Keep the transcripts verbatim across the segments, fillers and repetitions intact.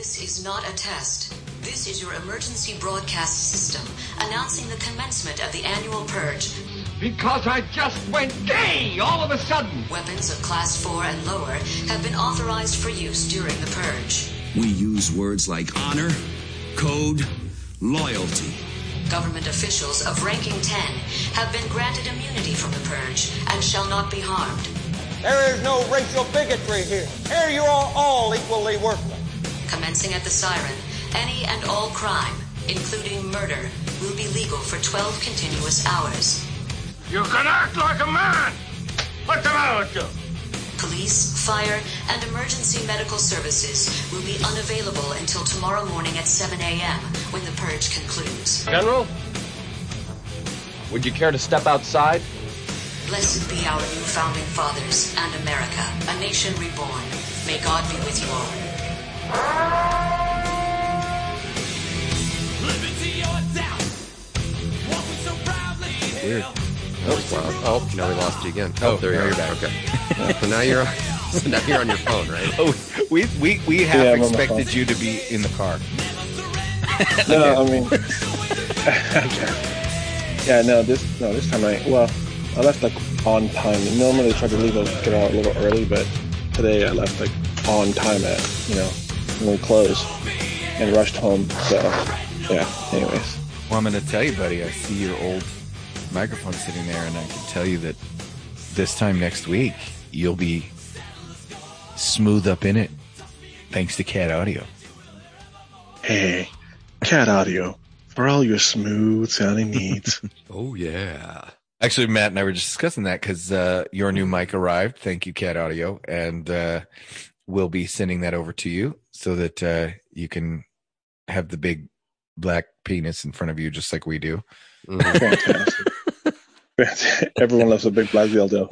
This is not a test. This is your emergency broadcast system announcing the commencement of the annual purge. Because I just went gay all of a sudden. Weapons of class four and lower have been authorized for use during the purge. We use words like honor, code, loyalty. Government officials of ranking ten have been granted immunity from the purge and shall not be harmed. There is no racial bigotry here. Here you are all equally worthless. Commencing at the siren, any and all crime, including murder, will be legal for twelve continuous hours. You can act like a man. What's the matter with you? Police, fire, and emergency medical services will be unavailable until tomorrow morning at seven a.m. when the purge concludes. General, would you care to step outside? Blessed be our new founding fathers and America, a nation reborn. May God be with you all. Weird. Oh, wow. Oh, now we lost you again. Oh, there you are. Okay. So now you're on, so now you're on your phone, right? Oh, we we we have Yeah, expected you to be in the car. No, I mean, yeah, no, this no, this time I well, I left like on time. Normally I try to leave a, get out a little early, but today I left like on time at you know when we close and rushed home. So yeah. Anyways, Well, I'm going to tell you, buddy. I see your old microphone sitting there, and I can tell you that this time next week you'll be smooth up in it, thanks to Cat Audio. hey, Cat Audio for all your smooth sounding needs. Oh, yeah. Actually, Matt and I were just discussing that because uh, your new mic arrived. Thank you, Cat Audio. And uh, we'll be sending that over to you so that uh, you can have the big black penis in front of you just like we do. Fantastic. Everyone loves a big black dildo.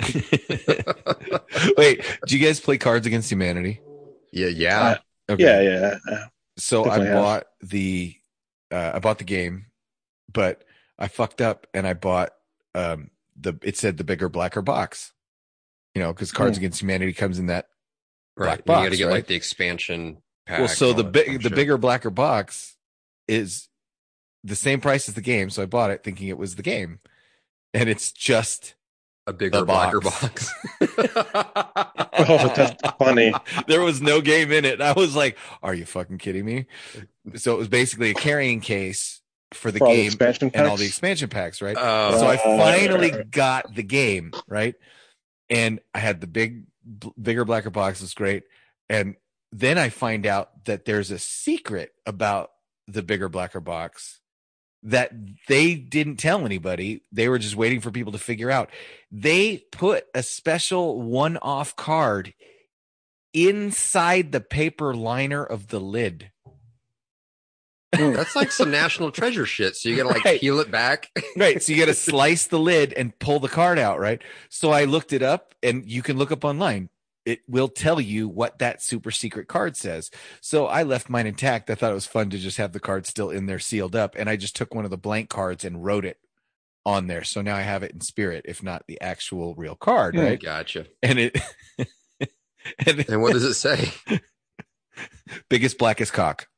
Wait, do you guys play Cards Against Humanity? Yeah, yeah. Uh, Okay. Yeah, yeah. uh, So I Definitely have. bought the uh, I bought the game, but I fucked up and I bought um, the it said the bigger blacker box, you know, because Cards Hmm. Against Humanity comes in that Right. black You got to box, get right? like the expansion pack. well. So and the all that big fun the shit. bigger blacker box is the same price as the game, so I bought it thinking it was the game, and it's just a bigger the blacker box. box. Oh, that's funny. There was no game in it. I was like, "Are you fucking kidding me?" So it was basically a carrying case for the For all the game expansion and all packs? the expansion packs, right? Oh. So I Uh, finally got the game, right? And I had the big, b- bigger, blacker box. It was great. And then I find out that there's a secret about the bigger, blacker box that they didn't tell anybody. They were just waiting for people to figure out. They put a special one-off card inside the paper liner of the lid. That's like some national treasure shit. So you got to like Right. peel it back. Right. So you got to slice the lid and pull the card out, right? So I looked it up, and you can look up online. It will tell you what that super secret card says. So I left mine intact. I thought it was fun to just have the card still in there sealed up. And I just took one of the blank cards and wrote it on there. So now I have it in spirit, if not the actual real card, Hmm. right? Gotcha. And it, and it, And what does it say? biggest, blackest cock.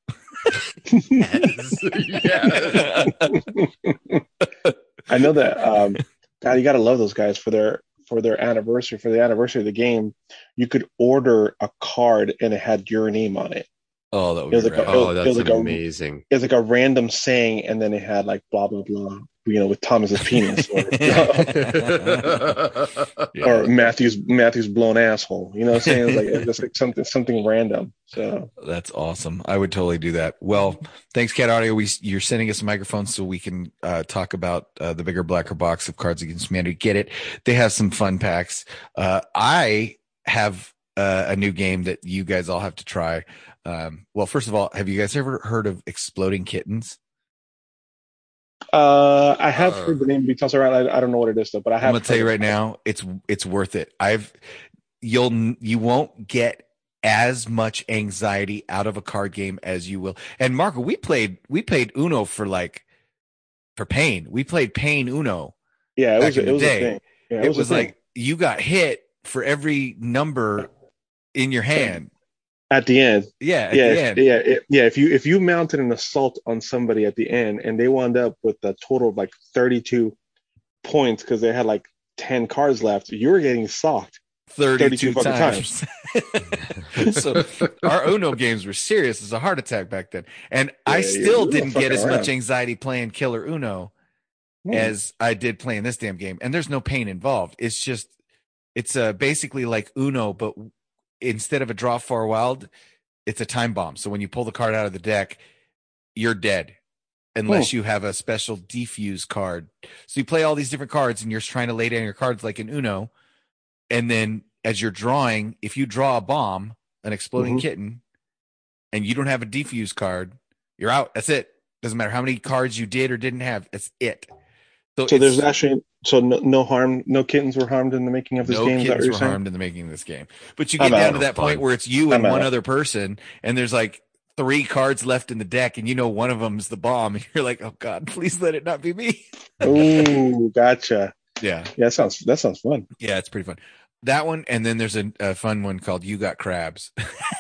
Yes. Yes. I know that. Um, God, you gotta love those guys for their for their anniversary. For the anniversary of the game, you could order a card and it had your name on it. Oh, that would It was be like a- rad. Oh, it that's was like a- amazing. It's like a random saying, and then it had like blah blah blah. You know, with Thomas's penis or, or Matthew's Matthew's blown asshole. You know what I'm saying? It's like it's just like something something random. So That's awesome. I would totally do that. Well, thanks, Cat Audio. We, you're sending us a microphone so we can uh, talk about uh, the bigger, blacker box of Cards Against Humanity. Get it? They have some fun packs. Uh, I have uh, a new game that you guys all have to try. Um, well, first of all, have you guys ever heard of Exploding Kittens? uh, I have Uh, heard the name be tossed around. I, I don't know what it is though, but I have. I'm gonna tell you heard right it. now, it's it's worth it. I've you'll you won't get as much anxiety out of a card game as you will. And Marco, we played we played Uno for like for pain. We played Pain Uno. Yeah, it back was. in It the was day. a thing. Yeah, It was a thing. like you got hit for every number in your hand. At the end. Yeah, at yeah, the if, end. yeah, it, yeah. If you if you mounted an assault on somebody at the end and they wound up with a total of like thirty-two points because they had like ten cards left, you were getting socked thirty-two, thirty-two times. times. So our Uno games were serious as a heart attack back then. And yeah, I still didn't get as around. much anxiety playing Killer Uno hmm. as I did playing this damn game. And there's no pain involved. It's just, it's uh, basically like Uno, but instead of a draw four wild, it's a time bomb. So when you pull the card out of the deck, you're dead unless oh. you have a special defuse card. So you play all these different cards and you're trying to lay down your cards like an Uno. And then as you're drawing, if you draw a bomb, an exploding mm-hmm. kitten, and you don't have a defuse card, you're out. That's it. Doesn't matter how many cards you did or didn't have. That's it. So, so there's actually so no, no harm, no kittens were harmed in the making of this no game. No kittens were saying? harmed in the making of this game. But you get I'm down to that fun. point where it's you and I'm one out. other person, and there's like three cards left in the deck, and you know one of them's the bomb. And you're like, oh God, please let it not be me. Oh, gotcha. Yeah, yeah, that sounds that sounds fun. Yeah, it's pretty fun. That one, and then there's a, a fun one called You Got Crabs.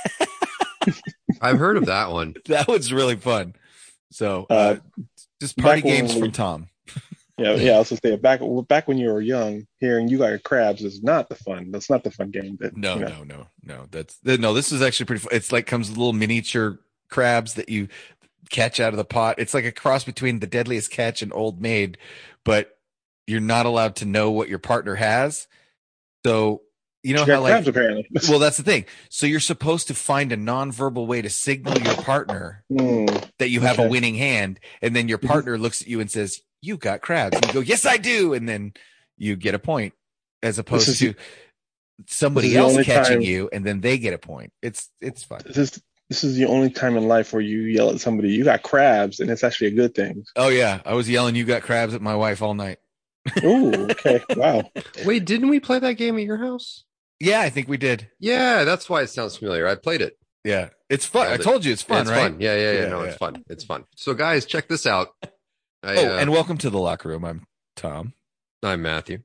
I've heard of that one. That one's really fun. So, uh, uh, just party games we, from Tom. Yeah, yeah. I was gonna say back back when you were young, hearing You Got Crabs is not the fun. That's not the fun game. That, no, you know. no, no, no. That's no. This is actually pretty fun. It's like comes with little miniature crabs that you catch out of the pot. It's like a cross between The Deadliest Catch and Old Maid, but you're not allowed to know what your partner has. So, you know how like, crabs, apparently. Well, that's the thing. So you're supposed to find a nonverbal way to signal your partner mm, that you have okay. a winning hand. And then your partner mm-hmm. looks at you and says, you got crabs. And you go, yes, I do. And then you get a point as opposed is, to somebody else catching time, you and then they get a point. It's, it's fun. This is, this is the only time in life where you yell at somebody, you got crabs. And it's actually a good thing. Oh yeah. I was yelling, you got crabs at my wife all night. Oh, okay. Wow. Wait, didn't we play that game at your house? Yeah, I think we did. Yeah, that's why it sounds familiar. I played it. Yeah, it's fun. I told you it's fun, it's right? Fun. Yeah, yeah, yeah. yeah no, yeah. it's fun. It's fun. So, guys, check this out. I, oh, uh, and welcome to the locker room. I'm Tom. I'm Matthew.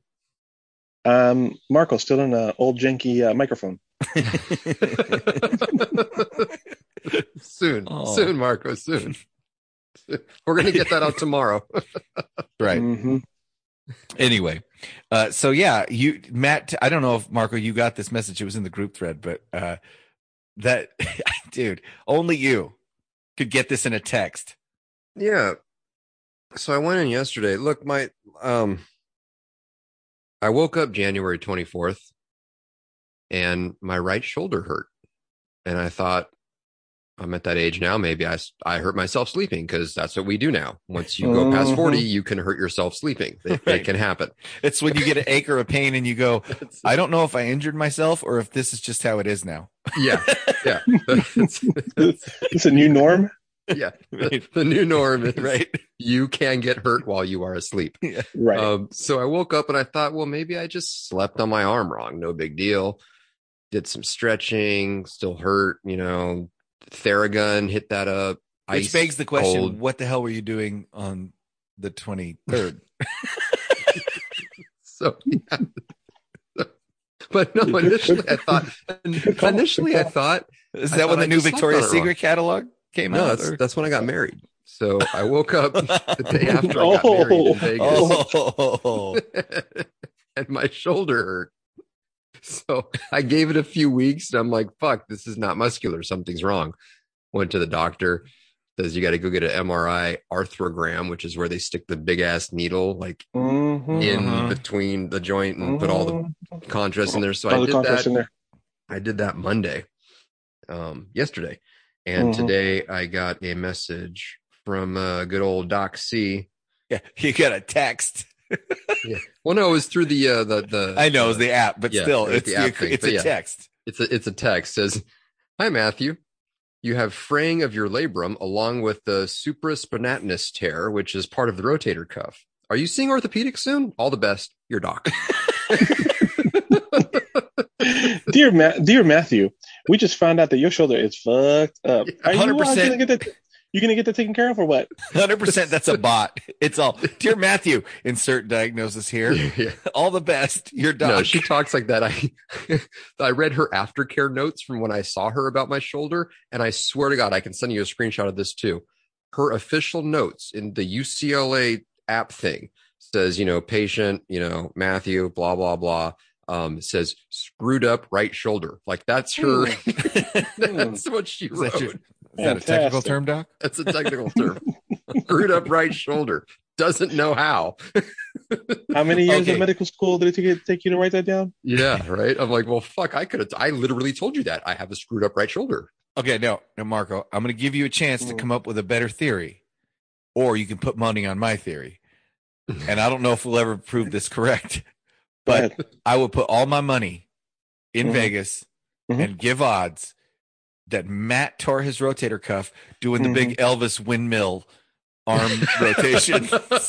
Um, Marco, still on an old janky uh, microphone. soon, oh. soon, Marco, soon. We're gonna get that out tomorrow. Right. Mm-hmm. Anyway, uh, so yeah, you, Matt, I don't know if Marco, you got this message. It was in the group thread, but uh, that, dude, only you could get this in a text. Yeah. So I went in yesterday. Look, my, um, I woke up January twenty-fourth and my right shoulder hurt. And I thought, I'm at that age now. Maybe I, I hurt myself sleeping because that's what we do now. Once you go past forty, you can hurt yourself sleeping. It, right. it can happen. It's when you get an ache or a pain and you go, I don't know if I injured myself or if this is just how it is now. Yeah. Yeah. it's, it's a new norm. Yeah. The, the new norm is right. You can get hurt while you are asleep. Yeah. Right. Um, so I woke up and I thought, well, maybe I just slept on my arm wrong. No big deal. Did some stretching, still hurt, you know. Theragun, hit that up. Which begs the question, cold. What the hell were you doing on the twenty-third? so, yeah. But no, initially I thought, initially I thought. Is that when the new Victoria's Secret catalog came no, out? No, that's, that's when I got married. So I woke up the day after I got oh, married in Vegas. Oh. And my shoulder hurt. So I gave it a few weeks and I'm like, fuck, this is not muscular. Something's wrong. Went to the doctor, says you got to go get an M R I arthrogram, which is where they stick the big ass needle like mm-hmm, in uh-huh. between the joint and mm-hmm. put all the contrast in there. So all I did that. In there. I did that Monday, um, yesterday. And mm-hmm. today I got a message from uh, good old Doc C. Yeah, you got a text. Yeah. Well, no, it was through the uh, the the. I know uh, it was the app, but yeah, still, it it's the app the, thing, it's a yeah, text. It's a it's a text. It says, "Hi Matthew, you have fraying of your labrum along with the supraspinatus tear, which is part of the rotator cuff. Are you seeing orthopedics soon? All the best, your doc." dear Ma- dear Matthew, we just found out that your shoulder is fucked up. Are one hundred percent. you uh, gonna get the You gonna get that taken care of or what? one hundred percent that's a bot. It's all, dear Matthew, insert diagnosis here. Yeah. All the best. Your dog. No, she talks like that. I I read her aftercare notes from when I saw her about my shoulder, and I swear to God, I can send you a screenshot of this too. Her official notes in the U C L A app thing says, you know, patient, you know, Matthew, blah, blah, blah. Um, says screwed up right shoulder. Like that's her. That's what she Is wrote. that, your, is that a technical term, Doc? That's a technical term. Screwed up right shoulder. Doesn't know how. How many years Okay. of medical school did it take, take you to write that down? Yeah, right. I'm like, well, fuck. I could have. I literally told you that I have a screwed up right shoulder. Okay, no, no, Marco, I'm going to give you a chance to come up with a better theory, or you can put money on my theory. And I don't know if we'll ever prove this correct, but I would put all my money in Mhm. Vegas Mhm. and give odds that Matt tore his rotator cuff doing the Mhm. big Elvis windmill arm rotation.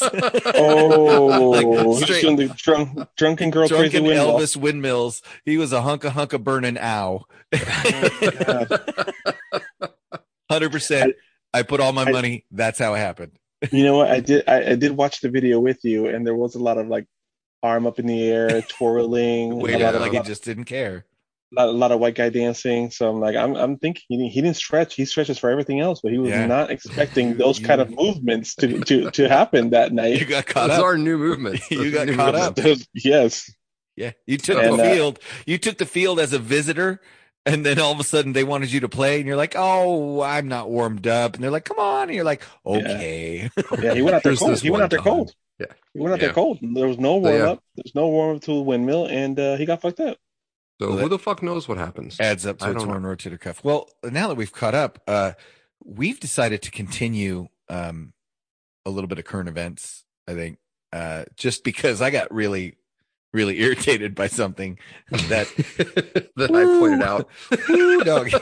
Oh, Like, he's straight- doing the drunk, drunken girl crazy Drunken windmill. Elvis windmills. He was a hunka hunka burning ow. God. one hundred percent. I put all my I- money. That's how it happened. You know what? I did. I, I did watch the video with you, and there was a lot of like arm up in the air, twirling, Wait, a lot of, like a he lot, just didn't care. lot, a lot of white guy dancing. So I'm like, I'm, I'm thinking he didn't, he didn't stretch. He stretches for everything else, but he was Yeah. not expecting those You- kind of movements to to to happen that You night. got caught Those up. are new movements. You Those got are new caught movements. up. Those- yes. Yeah, you took And, the uh, field. You took the field as a visitor, and then all of a sudden they wanted you to play, and you're like, "Oh, I'm not warmed up," and they're like, "Come on," and you're like, "Okay." Yeah, he went out there There's cold. this He went one out there time. cold. Yeah. He went out Yeah. there cold. There was no So, yeah. warm up. There's no warm up to the windmill, and uh, he got fucked up. So Well, who the fuck knows what happens? Adds up to I a don't torn rotator cuff. Well, now that we've caught up, uh, we've decided to continue um, a little bit of current events. I think uh, just because I got really, really irritated by something that that I pointed out. Woo, doggies.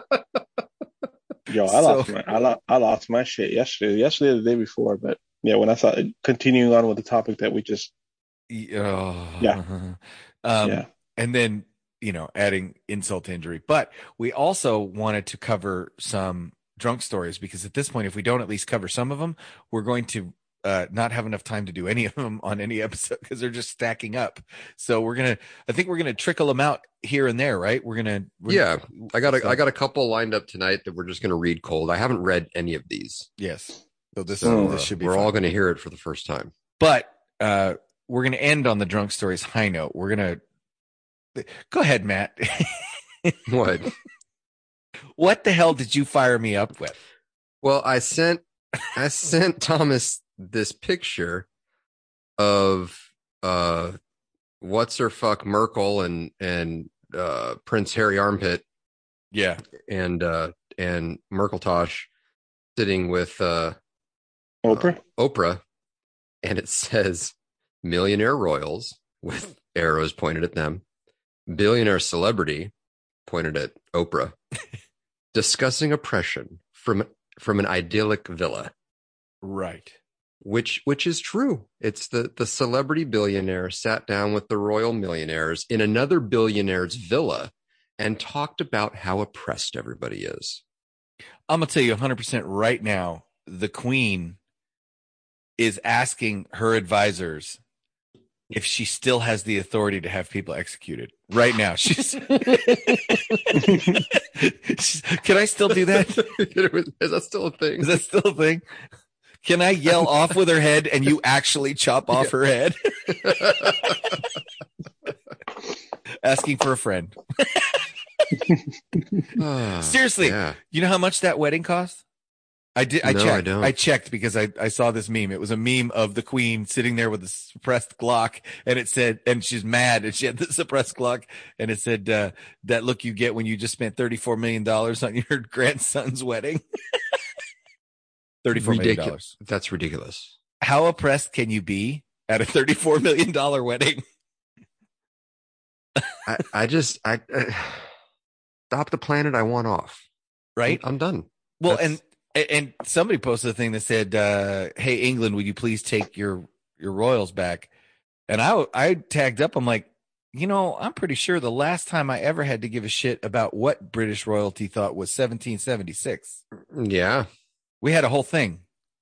Yo, I So- lost my I, lo- I lost my shit yesterday. Yesterday, or the day before, but yeah, when I saw it, continuing on with the topic that we just Oh. Yeah. Um, yeah. And then, you know, adding insult to injury. But we also wanted to cover some drunk stories because at this point, if we don't at least cover some of them, we're going to uh, not have enough time to do any of them on any episode because they're just stacking up. So we're going to, I think we're going to trickle them out here and there, right? We're going to, Yeah, I got a, so- I got a couple lined up tonight that we're just going to read cold. I haven't read any of these, Yes. So this, so this uh, should be we're fun. all going to hear it for the first time. But uh, we're going to end on the drunk stories high note. We're going to go ahead, Matt. What? What the hell did you fire me up with? Well, I sent I sent Thomas this picture of uh what's her fuck Merkel and and uh Prince Harry Armpit Yeah. and uh and Merkeltosh sitting with uh Oprah. uh, Oprah, and it says millionaire royals with arrows pointed at them, billionaire celebrity pointed at Oprah, discussing oppression from from an idyllic villa. Right. Which which is true. It's the the celebrity billionaire sat down with the royal millionaires in another billionaire's villa and talked about how oppressed everybody is. I'm going to tell you one hundred percent right now, the queen is asking her advisors if she still has the authority to have people executed right now. She's, she's can I still do that? Is that still a thing? Is that still a thing? Can I yell off with her head and you actually chop off her head? Asking for a friend. Ah, Seriously, yeah. you know how much that wedding cost? I did. I No, I checked. don't. I, checked because I, I saw this meme. It was a meme of the queen sitting there with a suppressed Glock, and it said, and she's mad, and she had the suppressed Glock, and it said, uh, "That look you get when you just spent thirty-four million dollars on your grandson's wedding." Thirty-four million dollars. Ridiculous. That's ridiculous. How oppressed can you be at a thirty-four million dollar wedding? I, I just I, I stop the planet I want off. Right. I'm, I'm done. Well, That's- and and somebody posted a thing that said, uh, "Hey England, would you please take your your royals back?" And I I tagged up. I'm like, you know, I'm pretty sure the last time I ever had to give a shit about what British royalty thought was seventeen seventy-six. Yeah. We had a whole thing.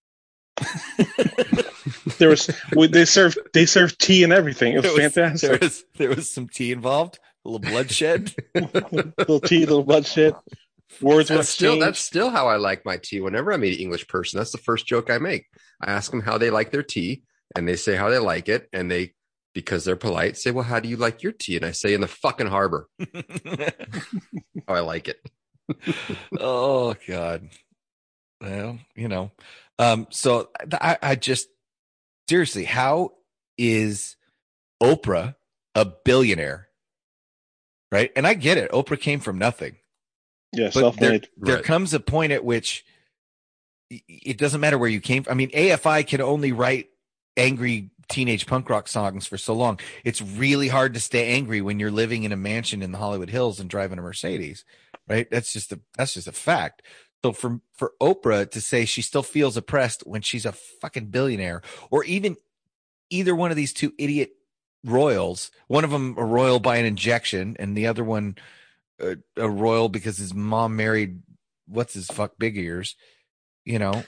There was they served they served tea and everything. It was, There was- fantastic. There was, there was some tea involved, a little bloodshed. Little tea, little bloodshed. Words were That's still exchanged. that's still how I like my tea. Whenever I meet an English person, that's the first joke I make. I ask them how they like their tea, and they say how they like it, and they, because they're polite, say, "Well, how do you like your tea?" And I say, "In the fucking harbor." How I like it. Oh God. Well, you know. Um, so I, I just seriously, how is Oprah a billionaire? Right? And I get it. Oprah came from nothing. Yeah, But there, self-made. there Right. comes a point at which y- it doesn't matter where you came from. I mean, A F I can only write angry teenage punk rock songs for so long. It's really hard to stay angry when you're living in a mansion in the Hollywood Hills and driving a Mercedes, right? That's just a that's just a fact. So for for Oprah to say she still feels oppressed when she's a fucking billionaire, or even either one of these two idiot royals, one of them a royal by an injection, and the other one a, a royal because his mom married what's his fuck big ears, you know,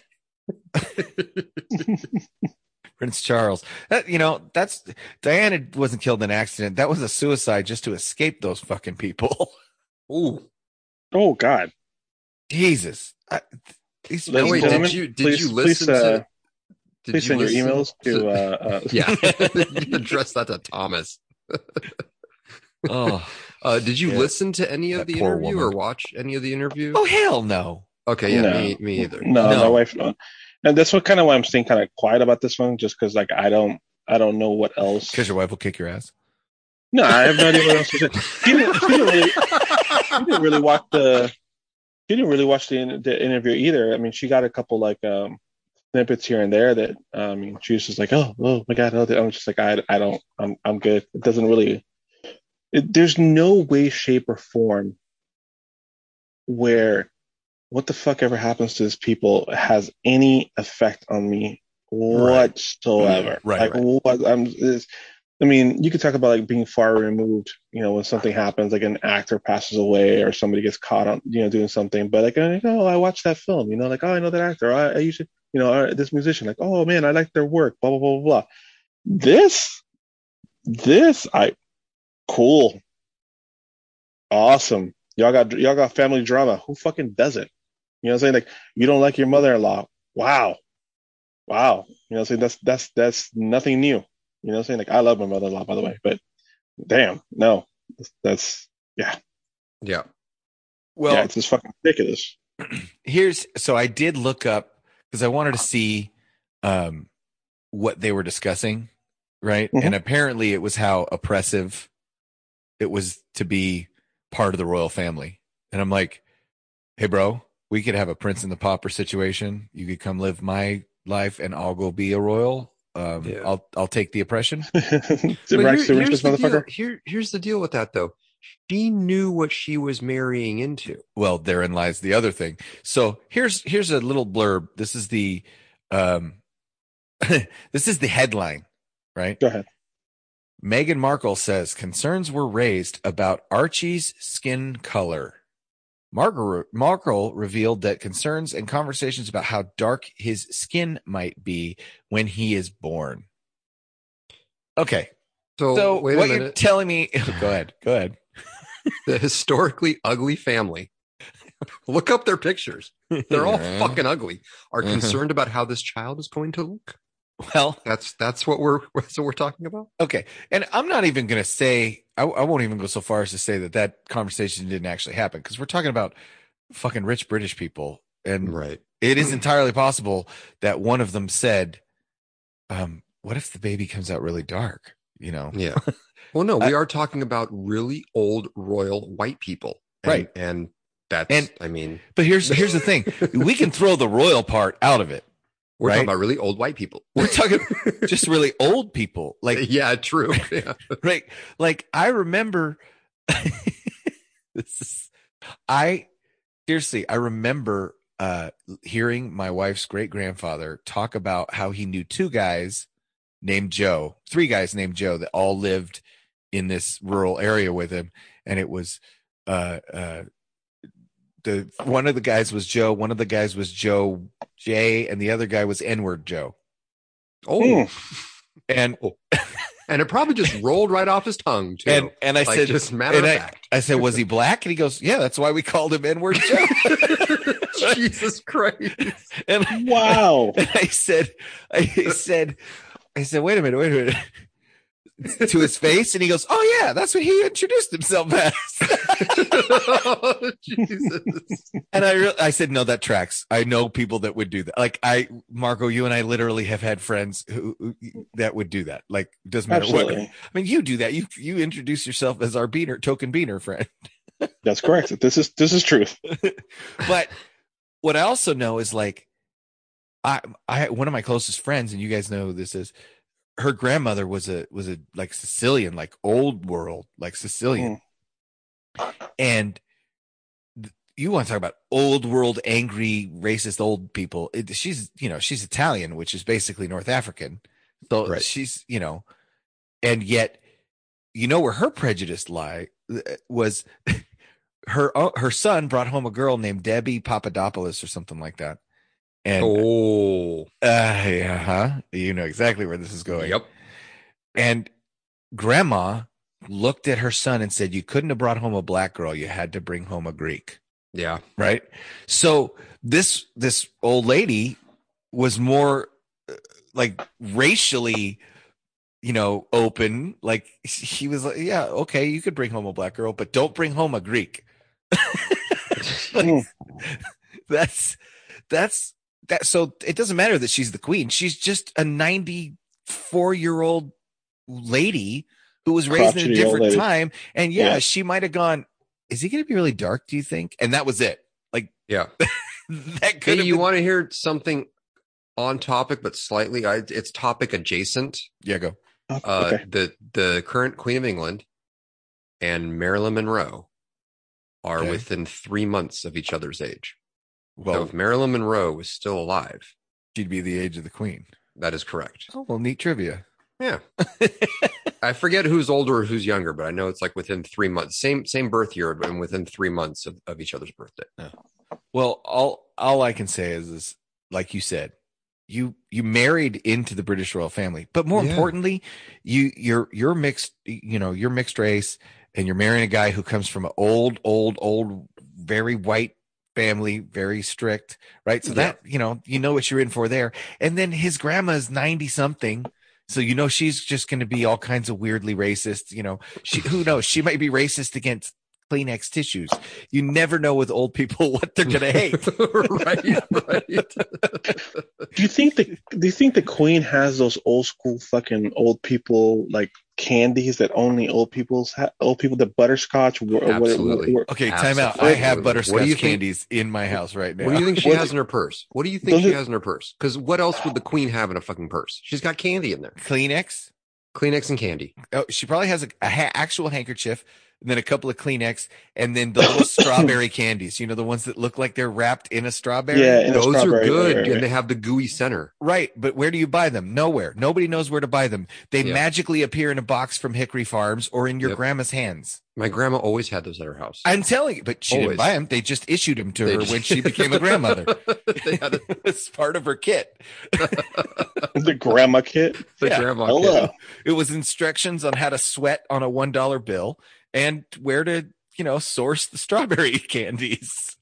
Prince Charles. That, you know, that's Diana wasn't killed in an accident. That was a suicide just to escape those fucking people. Ooh. Oh God. Jesus. I, these Ladies Wait, and people- did gentlemen, you did please- you please, listen uh, to? Did Please you send your listen emails to uh, uh Yeah, you address that to Thomas. oh, Uh, did you Yeah. listen to any of That the poor interview woman. or watch any of the interview? oh hell no. Okay, yeah, no. me, me either. No, No. my wife. uh, And that's what kind of why I'm staying kind of quiet about this one, just because like I don't, I don't know what else. Because your wife will kick your ass. No, I have no idea what else to say. She didn't, she didn't really, she didn't really watch the, she didn't really watch the the interview either. I mean, she got a couple like um snippets here and there that I mean, she was just like, oh, oh my God, oh, I'm just like, I, I don't, I'm, I'm good. It doesn't really. It, there's no way, shape, or form where what the fuck ever happens to these people has any effect on me whatsoever. Right, like right. what I'm. Is, I mean, you could talk about like being far removed, you know, when something happens, like an actor passes away or somebody gets caught on, you know, doing something. But like, oh, oh I watched that film, you know, like, oh, I know that actor. I, I used to, you know, uh, this musician, like, oh man, I like their work. Blah blah blah blah blah. This, this, I, cool, awesome. Y'all got y'all got family drama. Who fucking doesn't? You know what I'm saying? Like, you don't like your mother-in-law. Wow, wow. You know what I'm saying? That's that's that's nothing new. You know what I'm saying? Like, I love my mother-in-law, by the way, but damn, no, that's, that's yeah, Yeah. Well, yeah, it's just fucking ridiculous. here's so I did look up because I wanted to see um what they were discussing, right? Mhm. And apparently it was how oppressive it was to be part of the royal family. And I'm like, hey bro, we could have a Prince and the Pauper situation. You could come live my life and I'll go be a royal. Um Yeah. I'll I'll take the oppression. The But Rex here- the here's, richest the deal. motherfucker. Here, here's the deal with that, though. She knew what she was marrying into. Well, therein lies the other thing. So here's here's a little blurb. This is the um this is the headline, right? Go ahead. Meghan Markle says concerns were raised about Archie's skin color. Markle, Markle revealed that concerns and conversations about how dark his skin might be when he is born. Okay, So, so wait a what you're minute. telling me? Go ahead. Go ahead. The historically ugly family. Look up their pictures. They're all Yeah. fucking ugly. Are Mhm. concerned about how this child is going to look. Well, That's that's what we're that's what we're talking about. okay. And I'm not even going to say, I, I won't even go so far as to say that that conversation didn't actually happen because we're talking about fucking rich British people. And Right. it is entirely possible that one of them said, um, what if the baby comes out really dark? You know? Yeah. Well, no, we are talking about really old royal white people. And, Right. And that's, And- I mean, But here's, here's the thing. We can throw the royal part out of it. we're Right. talking about really old white people. We're talking just really old people. Like, yeah, true. Yeah. right. Like I remember this is, I seriously, I remember uh, hearing my wife's great grandfather talk about how he knew two guys named Joe, three guys named Joe that all lived in this rural area with him. And it was, uh, uh, the one of the guys was Joe, one of the guys was Joe J, and the other guy was N-word Joe. Oh, and and it probably just rolled right off his tongue too. And and I like, said, just matter of I, fact. I said, was he black? And he goes, yeah, that's why we called him N-word Joe. Jesus Christ! And Wow. And I said, I said, I said, wait a minute, wait a minute. To his face, and he goes, "Oh yeah, that's what he introduced himself as." Oh, Jesus. And I, re- I said, "No, that tracks. I know people that would do that. Like I, Marco, you and I literally have had friends who, who that would do that. Like doesn't matter Absolutely. what. I mean, you do that. You you introduce yourself as our beaner, token beaner friend. That's correct. This is this is truth. But what I also know is like, I I one of my closest friends, and you guys know who this is. Her grandmother was a was a like Sicilian, like old world, like Sicilian. Mm. And th- you want to talk about old world, angry, racist old people. It, she's, you know, she's Italian, which is basically North African. So Right. she's, you know, and yet, you know, where her prejudice lie was her, uh, her son brought home a girl named Debbie Papadopoulos or something like that. And Oh, uh, yeah, huh? You know exactly where this is going. yep. And grandma looked at her son and said, "You couldn't have brought home a black girl. You had to bring home a Greek." Yeah. Right. So this, this old lady was more uh, like racially, you know, open. Like she was like, yeah, okay, you could bring home a black girl, but don't bring home a Greek. Like, that's, that's, that. So it doesn't matter that she's the queen. She's just a ninety-four year old lady who was raised in a Crotchety old different lady. time. And yeah, Yeah. she might have gone, is he going to be really dark? Do you think? And that was it. Like, Yeah. that could Hey, have you been- want to hear something on topic, but slightly, I, it's topic adjacent. yeah, go. Uh, Okay. the the current Queen of England and Marilyn Monroe are Okay. within three months of each other's age. Well, So if Marilyn Monroe was still alive, she'd be the age of the queen. that is correct. Oh, well, neat trivia. Yeah. I forget who's older or who's younger, but I know it's like within three months, same same birth year, and within three months of, of each other's birthday. Well, all all I can say is, is like you said, you you married into the British royal family, but more Yeah. importantly, you you're you're mixed. You know, you're mixed race, and you're marrying a guy who comes from an old, old, old, very white family, very strict, right? So Yeah. that, you know, you know what you're in for there. And then his grandma is ninety something. So, you know, she's just going to be all kinds of weirdly racist. You know, she, who knows? She might be racist against Kleenex tissues. You never know with old people what they're going to hate. right, right. Do you think the Do you think the Queen has those old school fucking old people like candies that only old people's ha- old people, the butterscotch? Or what- Absolutely. what- Okay, time out. Absolutely. I have What do butterscotch you think- candies in my house right now. What do you think she What- has in her purse? What do you think Those she are- has in her purse? Because what else would the Queen have in a fucking purse? She's got candy in there. Kleenex? Kleenex and candy. Oh, she probably has a, a ha- actual handkerchief, and then a couple of Kleenex, and then the little strawberry candies. You know, the ones that look like they're wrapped in a strawberry? Yeah, in a Those are strawberry, good, right, right, and they have the gooey center. Right, but where do you buy them? Nowhere. Nobody knows where to buy them. They Yeah. magically appear in a box from Hickory Farms or in your Yep. grandma's hands. My grandma always had those at her house. I'm telling you, but she Always. didn't buy them. They just issued them to They her just- when she became a grandmother. They had a- It's part of her kit. the grandma kit. the Yeah. grandma Hello. kit. It was instructions on how to sweat on a one dollar bill and where to, you know, source the strawberry candies.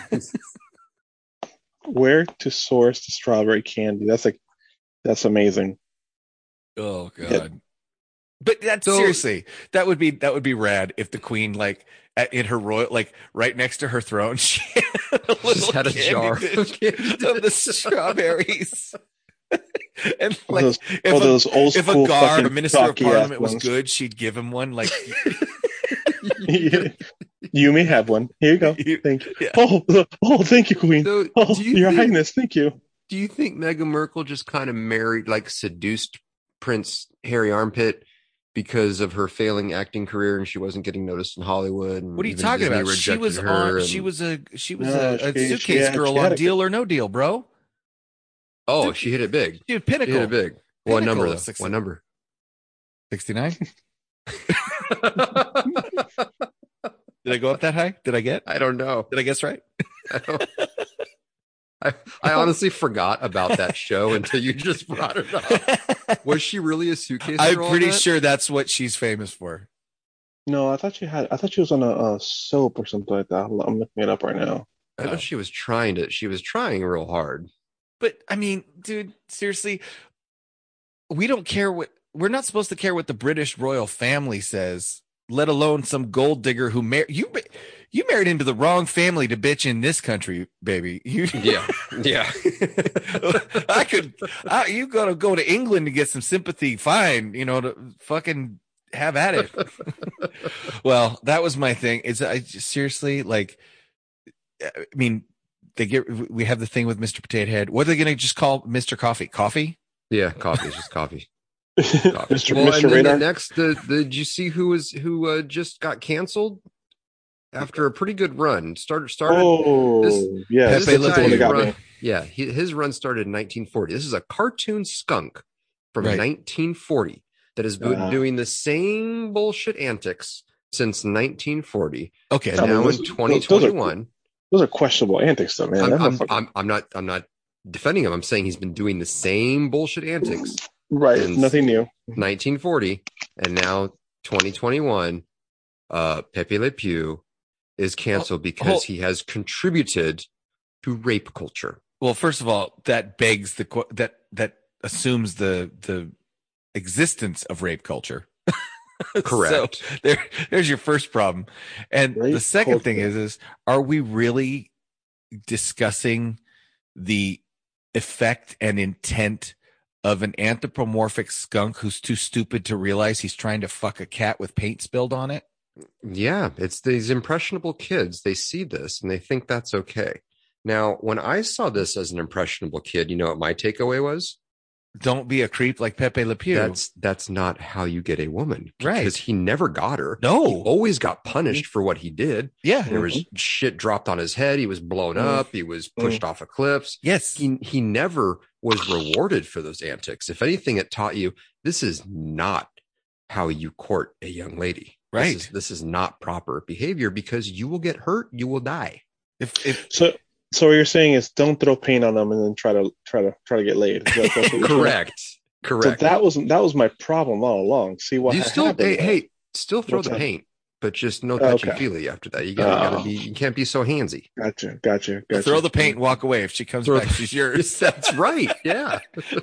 Where to source the strawberry candy? That's like that's amazing. Oh god. Yeah. But that's So- seriously, that would be that would be rad if the queen, like at, in her royal, like right next to her throne, she had a, Just little had a candy jar dish of candy of the strawberries. And All like, those, if, all a, those old if school a guard, a fucking minister of chalky ass parliament was ones. good, she'd give him one. Like, You may have one. Here you go. You- Thank you. yeah. Oh, oh, thank you, Queen. So, Oh, do you Your think- Highness, thank you. Do you think Meghan Markle just kind of married, like, seduced Prince Harry Armpit because of her failing acting career and she wasn't getting noticed in Hollywood? And what are you even talking Disney about? She rejected was her on. and- She was a. She was No, a, a she- she suitcase had- girl she had on a- Deal or No Deal, bro. Oh, she hit it big. Dude, She hit pinnacle. it big. What Pinnacle number? of Though? six- What number? Sixty-nine. Did I go up that high? Did I get? I don't know. Did I guess right? I, don't, I, I honestly forgot about that show until you just brought it up. Was she really a suitcase? I'm girl pretty on that? sure that's what she's famous for. No, I thought she had. I thought she was on a, a soap or something like that. I'm I'm looking it up right now. I know she was trying to. She was trying real hard. But I mean, dude, seriously, we don't care what we're not supposed to care what the British royal family says, let alone some gold digger who married you. You married into the wrong family to bitch in this country, baby. You, yeah, yeah. I could. I, you gotta go to England to get some sympathy. Fine, you know, to fucking have at it. Well, that was my thing. Is I just, seriously like. I mean, they get. We have the thing with Mister Potato Head. What are they going to just call Mister Coffee? Coffee? Yeah, coffee. It's just coffee. coffee. Mister Well, Mister and then Radar. the next, the, the, did you see who was who uh, just got canceled after a pretty good run? Started started. Oh, this, yeah, this that's the one that got run, me. Yeah, he, his run started in nineteen forty. This is a cartoon skunk from Right. nineteen forty that has been Ah. doing the same bullshit antics since nineteen forty. Okay, And I mean, now those- in those- twenty those are- twenty-one. Those are questionable antics, though, man. I'm, That I'm, motherfucker- I'm, I'm not I'm not defending him. I'm saying he's been doing the same bullshit antics right, since nothing new. nineteen forty, and now twenty twenty-one. Uh, Pepe Le Pew is canceled because oh. he has contributed to rape culture. well, first of all, that begs the qu- that that assumes the the existence of rape culture. Correct. So there, there's your first problem. And Rape the second thing culture. is, is are we really discussing the effect and intent of an anthropomorphic skunk who's too stupid to realize he's trying to fuck a cat with paint spilled on it? Yeah, it's these impressionable kids. They see this and they think that's okay. Now, when I saw this as an impressionable kid, you know what my takeaway was? Don't be a creep like Pepe Le Pew. That's that's not how you get a woman, Right. Because he never got her. No. He always got punished for what he did. yeah. There was shit dropped on his head. He was blown Mm. up. He was pushed off of cliffs. Yes. He he never was rewarded for those antics. If anything, it taught you this is not how you court a young lady. Right. This is, this is not proper behavior because you will get hurt. You will die. If if So, so what you're saying is, don't throw paint on them and then try to try to try to get laid. That- that's what you're saying? Correct. So Correct. that was that was my problem all along. See what you still happened hey, there. hey still throw What's the that? paint, but just no touchy Okay. feely after that. You gotta, Oh. gotta be. You can't be so handsy. Gotcha, gotcha, gotcha. throw the paint and walk away. If she comes Throw back, the- she's yours. That's right. Yeah.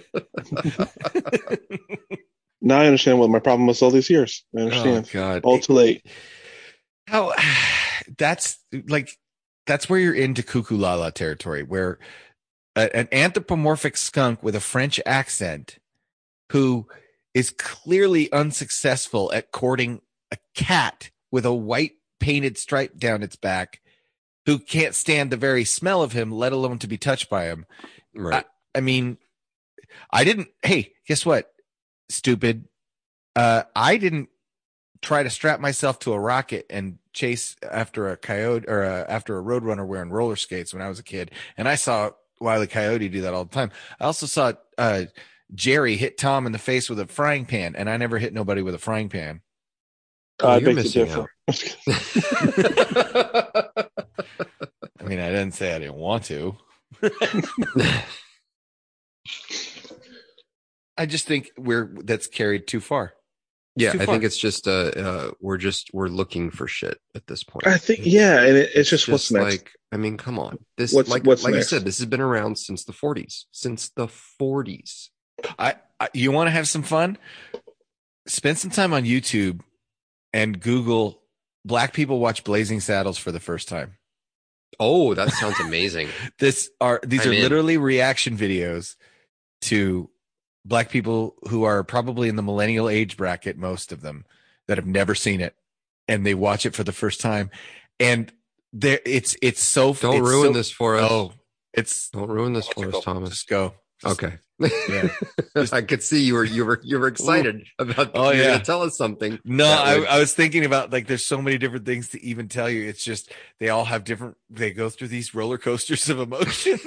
Now I understand what my problem was all these years. I understand. Oh God. All too late. How that's like that's where you're into cuckoo lala territory, where a, an anthropomorphic skunk with a French accent who is clearly unsuccessful at courting a cat with a white painted stripe down its back, who can't stand the very smell of him, let alone to be touched by him. Right. I mean, I didn't. Hey, guess what? Stupid. Uh, I didn't try to strap myself to a rocket and chase after a coyote or a, after a roadrunner wearing roller skates when I was a kid. And I saw Wile E. Coyote do that all the time. I also saw uh, Jerry hit Tom in the face with a frying pan, and I never hit nobody with a frying pan. Oh, I you're beg to missing differ. I mean, I didn't say I didn't want to. I just think we're that's carried too far. Yeah, too I far. think it's just uh, uh we're just we're looking for shit at this point. I think yeah, and it, it's just, what's next. like I mean, come on. This What's- like what's like next? I said, this has been around since the forties. Since the forties. I, I you want to have some fun? Spend some time on YouTube and Google black people watch Blazing Saddles for the first time. Oh, that sounds amazing. This are these I'm are in. literally reaction videos to black people who are probably in the millennial age bracket, most of them that have never seen it, and they watch it for the first time. And there, it's it's so Don't it's ruin so- this for us. Oh, it's Don't ruin this for us, Thomas. just go. Just- Okay. Yeah. I could see you were you were you were excited about Oh, you were yeah. gonna tell us something. No, that I, would- I was thinking about like there's so many different things to even tell you. It's just they all have different. They go through these roller coasters of emotion.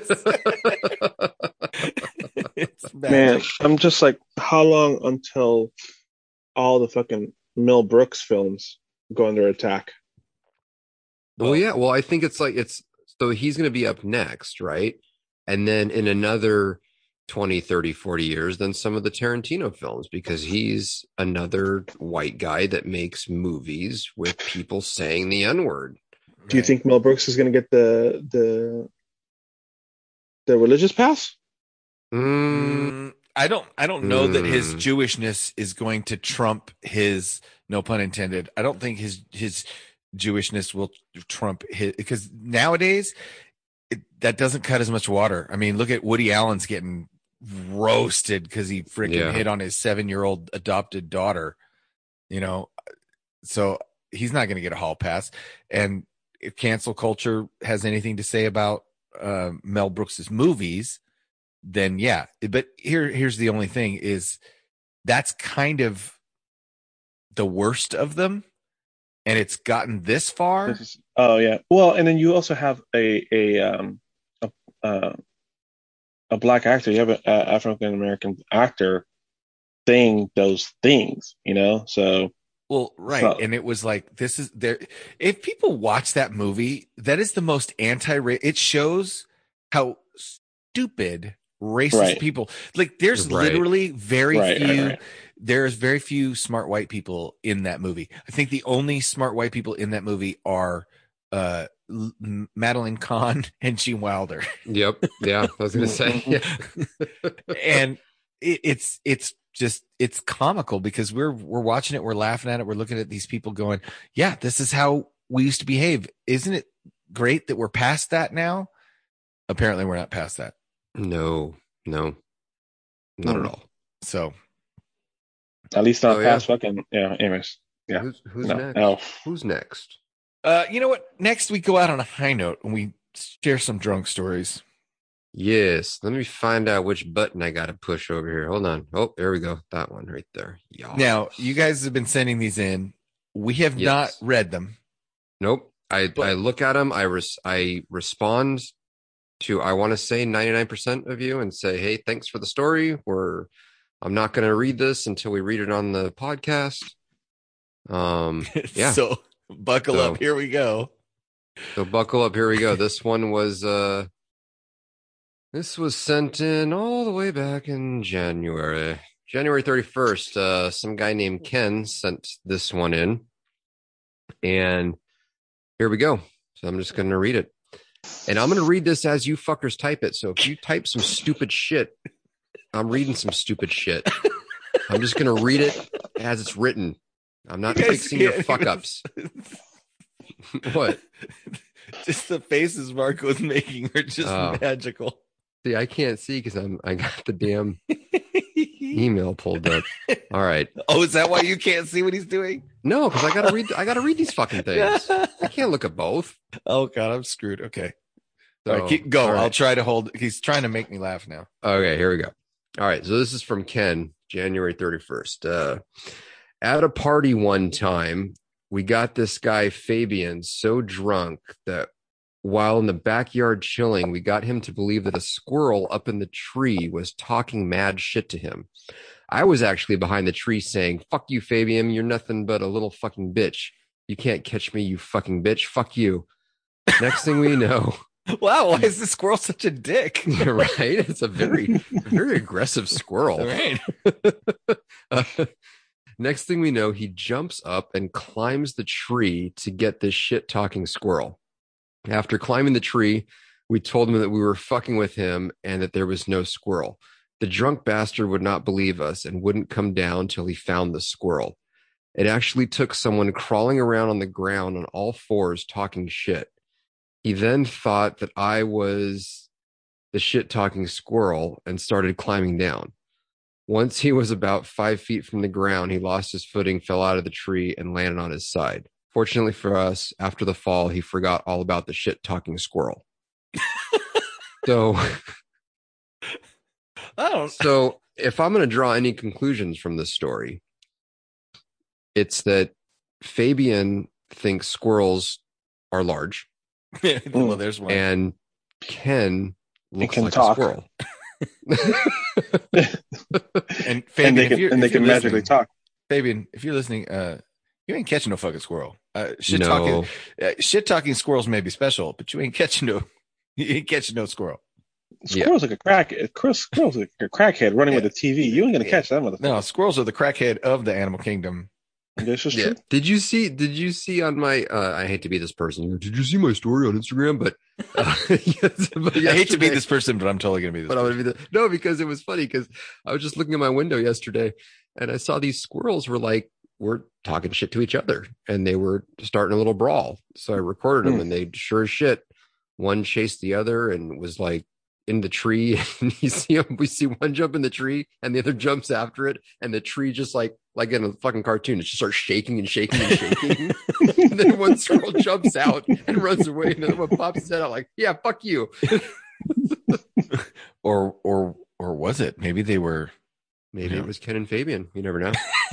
It's Man, magic. I'm just like, how long until all the fucking Mel Brooks films go under attack? Well, yeah. Well, I think it's like it's So he's going to be up next, right? And then in another twenty, thirty, forty years, then some of the Tarantino films, because he's another white guy that makes movies with people saying the N-word. Do you Right. think Mel Brooks is going to get the the the religious pass? Mm, Mm, I don't. I don't know that his Mm. Jewishness is going to trump his. No pun intended. I don't think his his Jewishness will trump his, because nowadays it, that doesn't cut as much water. I mean, look at Woody Allen's getting roasted because he freaking Yeah. hit on his seven year old adopted daughter. You know, so he's not going to get a hall pass. And if cancel culture has anything to say about uh, Mel Brooks's movies, then yeah. But here, here's the only thing is that's kind of the worst of them, and it's gotten this far. This is- oh yeah. Well, and then you also have a a um a uh, a black actor. You have an African American actor saying those things, you know. So Well, right. So- And it was like, this is there. If people watch that movie, that is the most anti It shows how stupid racist Right. people, like there's Right. literally very Right, right, few, right. there's very few smart white people in that movie. I think the only smart white people in that movie are uh, L- Madeline Kahn and Gene Wilder. yep. Yeah. I was going to say. Yeah. And it, it's it's just it's comical because we're we're watching it, we're laughing at it, we're looking at these people going, yeah, this is how we used to behave. Isn't it great that we're past that now? Apparently we're not past that. No, no, not at all. So at least not Oh, yeah. past fucking yeah. Anyways, yeah. Who's, who's No, next? no. Who's next? uh you know what, next we go out on a high note and we share some drunk stories. Yes. Let me find out which button I got to push over here. Hold on. Oh, there we go. That one right there. Yeah. Now you guys have been sending these in, we have Yes. not read them. Nope. I, But- I look at them. I res- I respond to, I want to say ninety-nine percent of you and say, hey, thanks for the story. We're, I'm not going to read this until we read it on the podcast. Um, Yeah. So buckle So- up, here we go. So buckle up. Here we go. This one was, uh, this was sent in all the way back in January, January thirty-first. Uh, some guy named Ken sent this one in, and here we go. So I'm just going to read it, and I'm going to read this as you fuckers type it. So if you type some stupid shit, I'm reading some stupid shit. I'm just going to read it as it's written. I'm not You guys fixing your can't fuck even- ups. What? Just the faces Marco was making are just Oh. magical. See, I can't see because I'm I got the damn email pulled up. All right. Oh, is that why you can't see what he's doing? No, because I gotta read I gotta read these fucking things. I can't look at both. Oh God, I'm screwed. Okay. So, All right, keep go. all right. I'll try to hold. He's trying to make me laugh now. Okay, here we go. All right, so this is from Ken, January thirty-first. Uh, at a party one time, we got this guy Fabian so drunk that while in the backyard chilling, we got him to believe that a squirrel up in the tree was talking mad shit to him. I was actually behind the tree saying, fuck you, Fabian, you're nothing but a little fucking bitch. You can't catch me, you fucking bitch. Fuck you. Next thing we know, Wow, why is the squirrel such a dick? right? It's a very, very aggressive squirrel. All right. Uh, next thing we know, he jumps up and climbs the tree to get this shit talking squirrel. After climbing the tree, we told him that we were fucking with him and that there was no squirrel. The drunk bastard would not believe us and wouldn't come down till he found the squirrel. It actually took someone crawling around on the ground on all fours talking shit. He then thought that I was the shit talking squirrel and started climbing down. Once he was about five feet from the ground, he lost his footing, fell out of the tree, and landed on his side. Fortunately for us, after the fall, he forgot all about the shit talking squirrel. so, I don't. so if I'm going to draw any conclusions from this story, it's that Fabian thinks squirrels are large, Well, there's one. and Ken looks can like talk. a squirrel. And Fabian, and they if can you're, and they if you're can magically listening- talk. Fabian, if you're listening, uh, You ain't catching no fucking squirrel. Uh, shit No. talking, uh, shit talking squirrels may be special, but you ain't catching no, you ain't catching no squirrel. Squirrel's like a crack. Chris, Squirrel's like a crackhead running Yeah. with a T V. You ain't gonna Yeah. catch that motherfucker. No, squirrels are the crackhead of the animal kingdom. This is Yeah. true. Did you see? Did you see on my? Uh, I hate to be this person. Did you see my story on Instagram? But, uh, yes, but I hate to be yesterday- this person, but I'm totally gonna be this. But I would be the no, because it was funny because I was just looking at my window yesterday and I saw these squirrels were like were talking shit to each other and they were starting a little brawl. So I recorded them Hmm. and they sure as shit one chased the other and was like in the tree and you see them, we see one jump in the tree and the other jumps after it and the tree just like like in a fucking cartoon it just starts shaking and shaking and shaking and then one squirrel jumps out and runs away and the other one pops his head out like yeah fuck you. or or or was it? Maybe they were. Maybe Yeah. it was Ken and Fabian. You never know.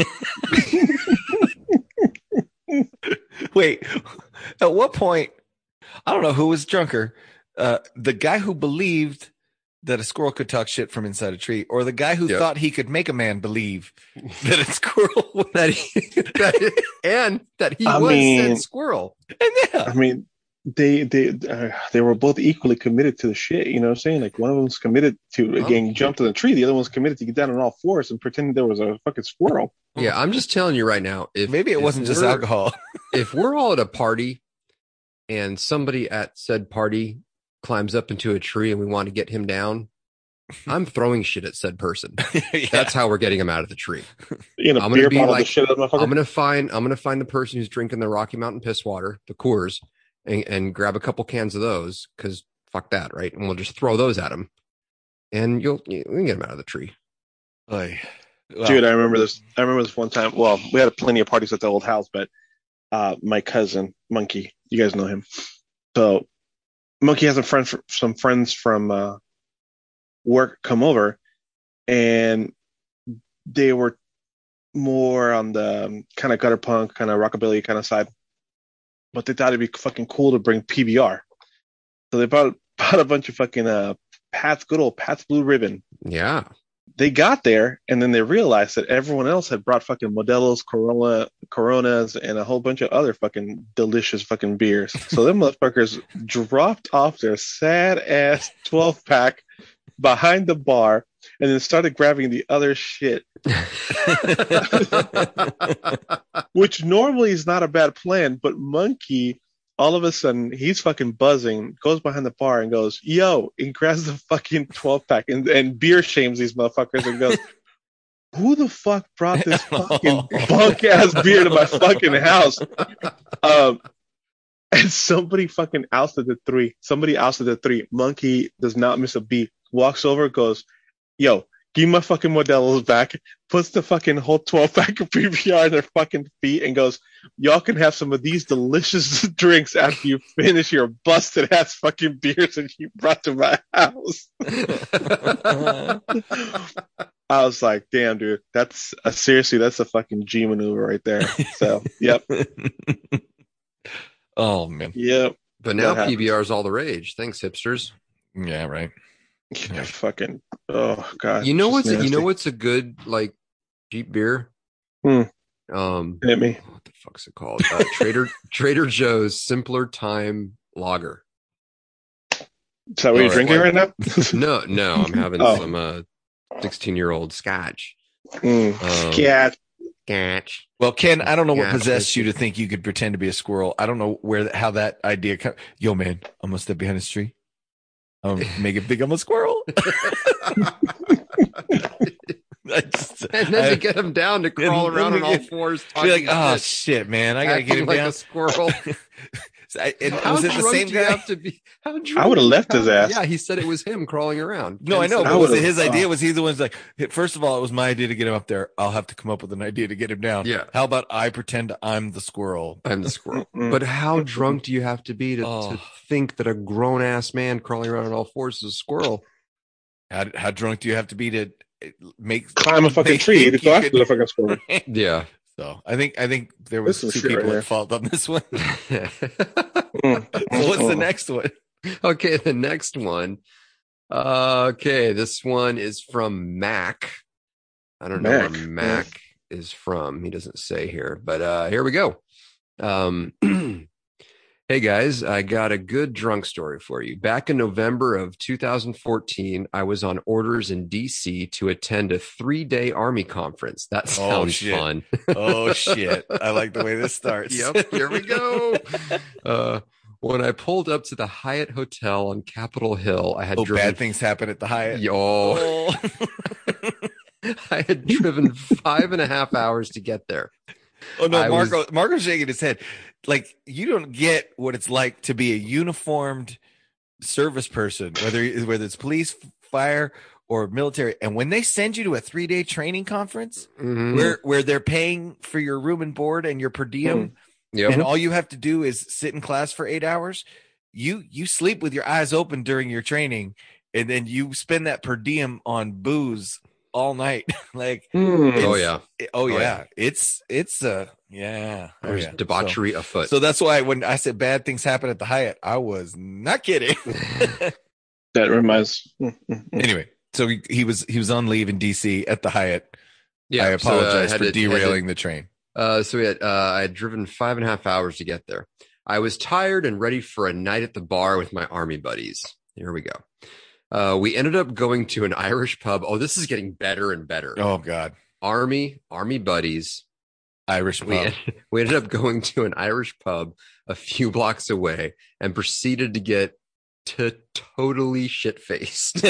Wait, at what point? I don't know who was drunker. Uh, the guy who believed that a squirrel could talk shit from inside a tree, or the guy who Yep. thought he could make a man believe that a squirrel was that he, that, and that he I was mean- said squirrel. and yeah. I mean, they they uh, they were both equally committed to the shit. You know what I'm saying? Like one of them's committed to Oh. again jump to the tree. The other one's committed to get down on all fours and pretend there was a fucking squirrel. Yeah, I'm just telling you right now. If Maybe it if wasn't just we're- alcohol. If we're all at a party and somebody at said party climbs up into a tree and we want to get him down, I'm throwing shit at said person. Yeah. That's how we're getting him out of the tree. You know, I'm gonna beer be bottle the like- shit out of the motherfucker. I'm gonna find I'm gonna find the person who's drinking the Rocky Mountain piss water, the Coors, and, and grab a couple cans of those because fuck that, right? And we'll just throw those at him, and you'll you can get him out of the tree. Oy. Well, Dude, I remember this. I remember this one time. Well, we had plenty of parties at the old house, but uh, my cousin Monkey, you guys know him. So Monkey has a friend, some friends from uh, work come over, and they were more on the um, kind of gutter punk, kind of rockabilly kind of side. But they thought it'd be fucking cool to bring P B R, so they bought bought a bunch of fucking uh, Pat's good old Pat's Blue Ribbon. Yeah. They got there and then they realized that everyone else had brought fucking Modelo's, Corona, Coronas, and a whole bunch of other fucking delicious fucking beers. So them motherfuckers dropped off their sad ass twelve pack behind the bar and then started grabbing the other shit, which normally is not a bad plan. But Monkey, all of a sudden, he's fucking buzzing, goes behind the bar and goes, yo, and grabs the fucking twelve pack and, and beer shames these motherfuckers and goes, who the fuck brought this fucking bunk ass beer to my fucking house? Um, and somebody fucking ousted the three. Somebody ousted the three. Monkey does not miss a beat. Walks over, goes, yo, give me my fucking Modelo's back, puts the fucking whole twelve pack of P B R in their fucking feet and goes, y'all can have some of these delicious drinks after you finish your busted ass fucking beers that you brought to my house. I was like, damn, dude, that's a, seriously, that's a fucking G maneuver right there. So, yep, Oh man. yep. But now That P B R is all the rage. Thanks, hipsters. Yeah. Right. Yeah, fucking, oh god. You know it's what's just a, you know nasty. what's a good like cheap beer? Hmm. Um, Hit me. what the fuck's it called? Uh, Trader Trader Joe's Simpler Time Lager. Is that what you're Or, drinking like- right now? No, no, I'm having Oh. some uh sixteen year old Scotch. Mm. Um, Yeah. Scotch. Well, Ken, I don't know what Yeah, possessed you it's- to think you could pretend to be a squirrel. I don't know where how that idea come. Yo, man, I'm gonna step behind this tree. Um, make it think I'm a squirrel. I just, And then I- to get him down to crawl and around then on to all get- fours, be like, talking oh shit, shit, man, I gotta get acting him like down. a squirrel. I, and How was it the drunk same do you guy? have to be? How drunk I would've do you left his have- ass. Yeah, he said it was him crawling around. No, I Ken know, said but I was it would've- his idea? oh. Was he the one's like, first of all, it was my idea to get him up there. I'll have to come up with an idea to get him down. Yeah. How about I pretend I'm the squirrel? I'm the squirrel. Mm-mm. But how drunk do you have to be to, Oh. to think that a grown ass man crawling around on all fours is a squirrel? How, how drunk do you have to be to make Climb a fucking make tree to think go you after could- the fucking squirrel. Yeah. So I think I think there was This two is shit people right at here. fault on this one. Mm. So what's the Mm. next one? Okay, the next one. Uh, okay, this one is from Mac. I don't know Mac. where Mac is from. He doesn't say here, but uh, here we go. Um, hey guys, I got a good drunk story for you. Back in November of two thousand fourteen, I was on orders in D C to attend a three-day Army conference. That sounds Oh, shit. fun. Oh shit! I like the way this starts. Yep, here we go. Uh, when I pulled up to the Hyatt Hotel on Capitol Hill, I had Oh, driven bad things happen at the Hyatt. Yo, Oh. I had driven five and a half hours to get there. Oh no, I Marco! was- Marco's shaking his head. Like, you don't get what it's like to be a uniformed service person, whether whether it's police, fire, or military. And when they send you to a three day training conference, Mhm. where where they're paying for your room and board and your per diem, Yep. and all you have to do is sit in class for eight hours, you you sleep with your eyes open during your training, and then you spend that per diem on booze all night. Like, Hmm. Oh it's- yeah, oh yeah, yeah. it's it's uh yeah, oh, there's yeah. debauchery So, afoot. so that's why when I said bad things happen at the Hyatt, I was not kidding. That reminds. Anyway, so he, he was he was on leave in D C at the Hyatt. yeah, I so, uh, apologize had for to- had to- derailing the train. Uh, so we had, uh, I had driven five and a half hours to get there. I was tired and ready for a night at the bar with my Army buddies. Here we go. Uh, we ended up going to an Irish pub. Oh, this is getting better and better. Oh God, Army, Army buddies. Irish We, pub. we ended up going to an Irish pub a few blocks away and proceeded to get to totally shit faced.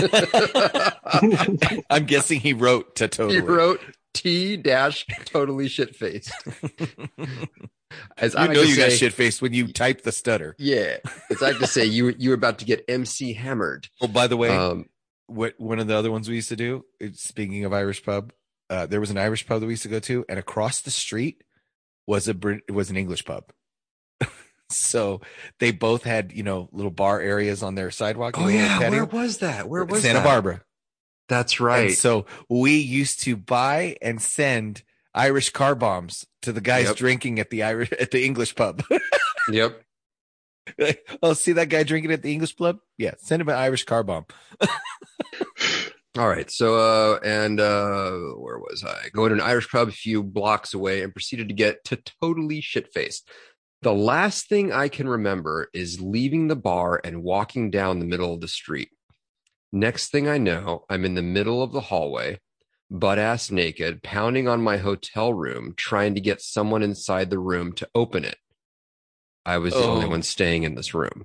I'm guessing he wrote to totally. He wrote T dash totally shit faced. As I You like know to you got say- shit faced when you type the stutter. Yeah, it's like to say you you were about to get M C hammered. Oh, by the way, Um, what one of the other ones we used to do, it's- speaking of Irish pub, uh, there was an Irish pub that we used to go to, and across the street was a Brit- was an English pub. So they both had, you know, little bar areas on their sidewalk. oh and little yeah, patio. where was that? Where was Santa that? Barbara. That's And right. so we used to buy and send Irish car bombs to the guys Yep. drinking at the Irish at the English pub. Yep. Like, oh, see that guy drinking at the English pub? Yeah, send him an Irish car bomb. All right. So, uh, and uh, where was I? Going to an Irish pub a few blocks away and proceeded to get to totally shit faced. The last thing I can remember is leaving the bar and walking down the middle of the street. Next thing I know, I'm in the middle of the hallway, butt ass naked, pounding on my hotel room, trying to get someone inside the room to open it. I was the Oh. only one staying in this room.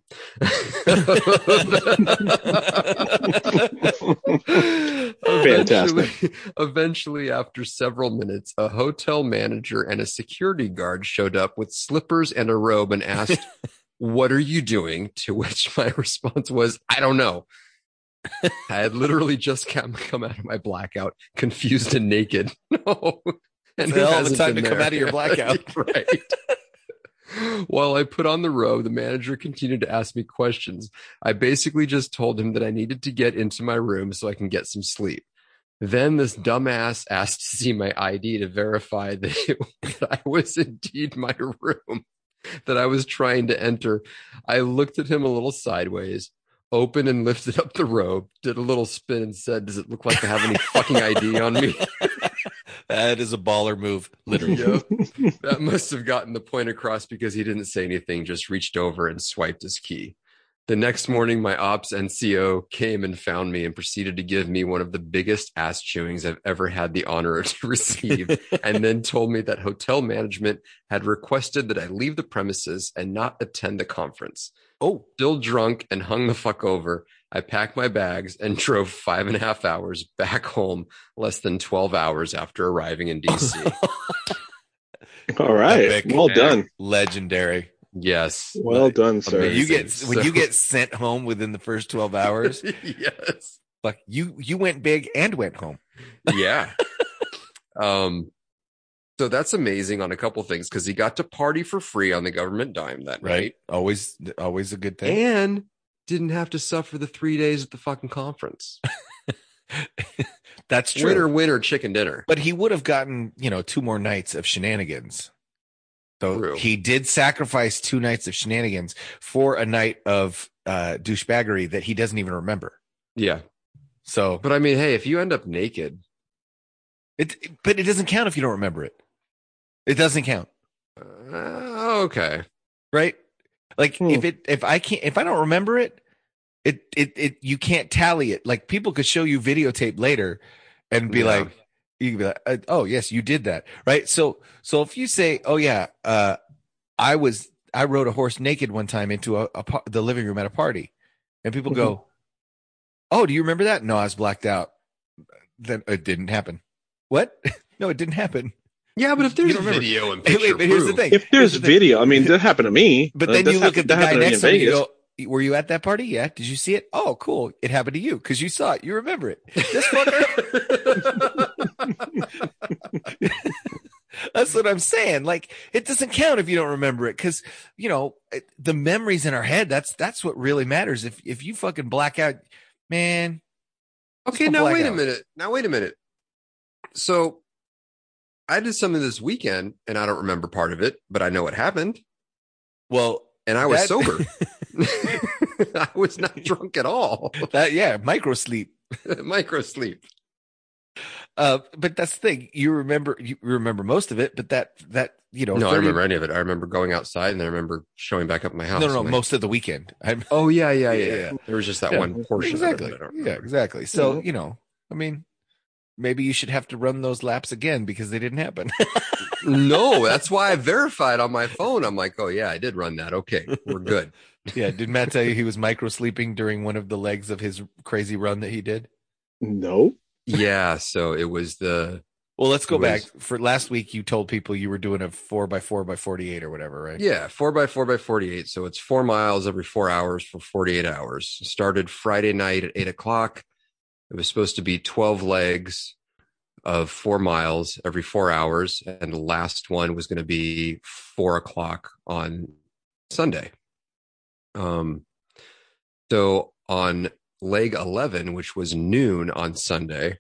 Fantastic. Eventually, eventually, after several minutes, a hotel manager and a security guard showed up with slippers and a robe and asked, "What are you doing?" To which my response was, "I don't know." I had literally just come, come out of my blackout, confused and naked. No. And It's who a hell of a hasn't time been to come there? out of your blackout. Right. While I put on the robe, the manager continued to ask me questions. I basically just told him that I needed to get into my room so I can get some sleep. Then this dumbass asked to see my I D to verify that, it, that I was indeed my room that I was trying to enter. I looked at him a little sideways, opened and lifted up the robe, did a little spin and said, "Does it look like I have any fucking I D on me?" That is a baller move, literally. Yep. That must have gotten the point across because he didn't say anything, just reached over and swiped his key. The next morning, my ops N C O came and found me and proceeded to give me one of the biggest ass chewings I've ever had the honor to receive, and then told me that hotel management had requested that I leave the premises and not attend the conference. Oh, Still drunk and hung the fuck over, I packed my bags and drove five and a half hours back home less than twelve hours after arriving in D C. All right. Epic. Well done. legendary. Yes. Well done, sir. When you Amazing. get when you So- get sent home within the first twelve hours, Yes. like you you went big and went home. Yeah. um so that's amazing on a couple things because he got to party for free on the government dime that Right. night Always always a good thing. and didn't have to suffer the three days at the fucking conference. That's true. Winner, winner, chicken dinner. But he would have gotten, you know, two more nights of shenanigans. So True. he did sacrifice two nights of shenanigans for a night of uh, douchebaggery that he doesn't even remember. Yeah. So But I mean, hey, if you end up naked, It, but it doesn't count if you don't remember it. It doesn't count. Uh, okay. Right? Like Hmm. if it if I can't if I don't remember it, it it it you can't tally it. Like people could show you videotape later and be Yeah. like, you could be like, uh, oh yes, you did that, right? So so if you say, oh yeah, uh, I was I rode a horse naked one time into a, a par- the living room at a party, and people go, oh, do you remember that? No, I was blacked out. Then it didn't happen. What? No, it didn't happen. Yeah, but if there's You don't remember. video and Hey, picture wait, but here's the proof- thing. If there's Here's the thing. video, I mean, that happened to me. But Uh, then that's you look hap- at the that guy happened to me next in to him and you Vegas. go, were you at that party? Yeah. Did you see it? Oh, cool. It happened to you because you saw it. You remember it. This fucker. That's what I'm saying. Like, it doesn't count if you don't remember it because, you know, it- the memories in our head, that's that's what really matters. If if you fucking black out, man. Okay, Just now black wait a out. minute. Now wait a minute. So I did something this weekend and I don't remember part of it, but I know what happened. Well, And I was That- sober. I was not drunk at all. that, yeah, micro sleep. Micro sleep. Uh, but that's the thing. You remember, you remember most of it, but that, that, you know, No, I thirty remember any of it. I remember going outside and I remember showing back up at my house. No, no, no, I'm like, most of the weekend. I'm, oh, yeah, yeah, yeah, Yeah. yeah. There was just that Yeah. one portion exactly. of it that I don't Yeah, remember. exactly. So, Mhm. you know, I mean, maybe you should have to run those laps again because they didn't happen. No, that's why I verified on my phone. I'm like, oh, yeah, I did run that. Okay, we're good. Yeah. Did Matt tell you he was micro sleeping during one of the legs of his crazy run that he did? No. Yeah, so it was the Well, let's go It back. was- For last week, you told people you were doing a four by four by forty-eight or whatever, right? yeah four by four by forty-eight. So it's four miles every four hours for forty-eight hours. Started Friday night at eight o'clock. It was supposed to be twelve legs of four miles every four hours, and the last one was going to be four o'clock on Sunday. Um, so on leg eleven, which was noon on Sunday,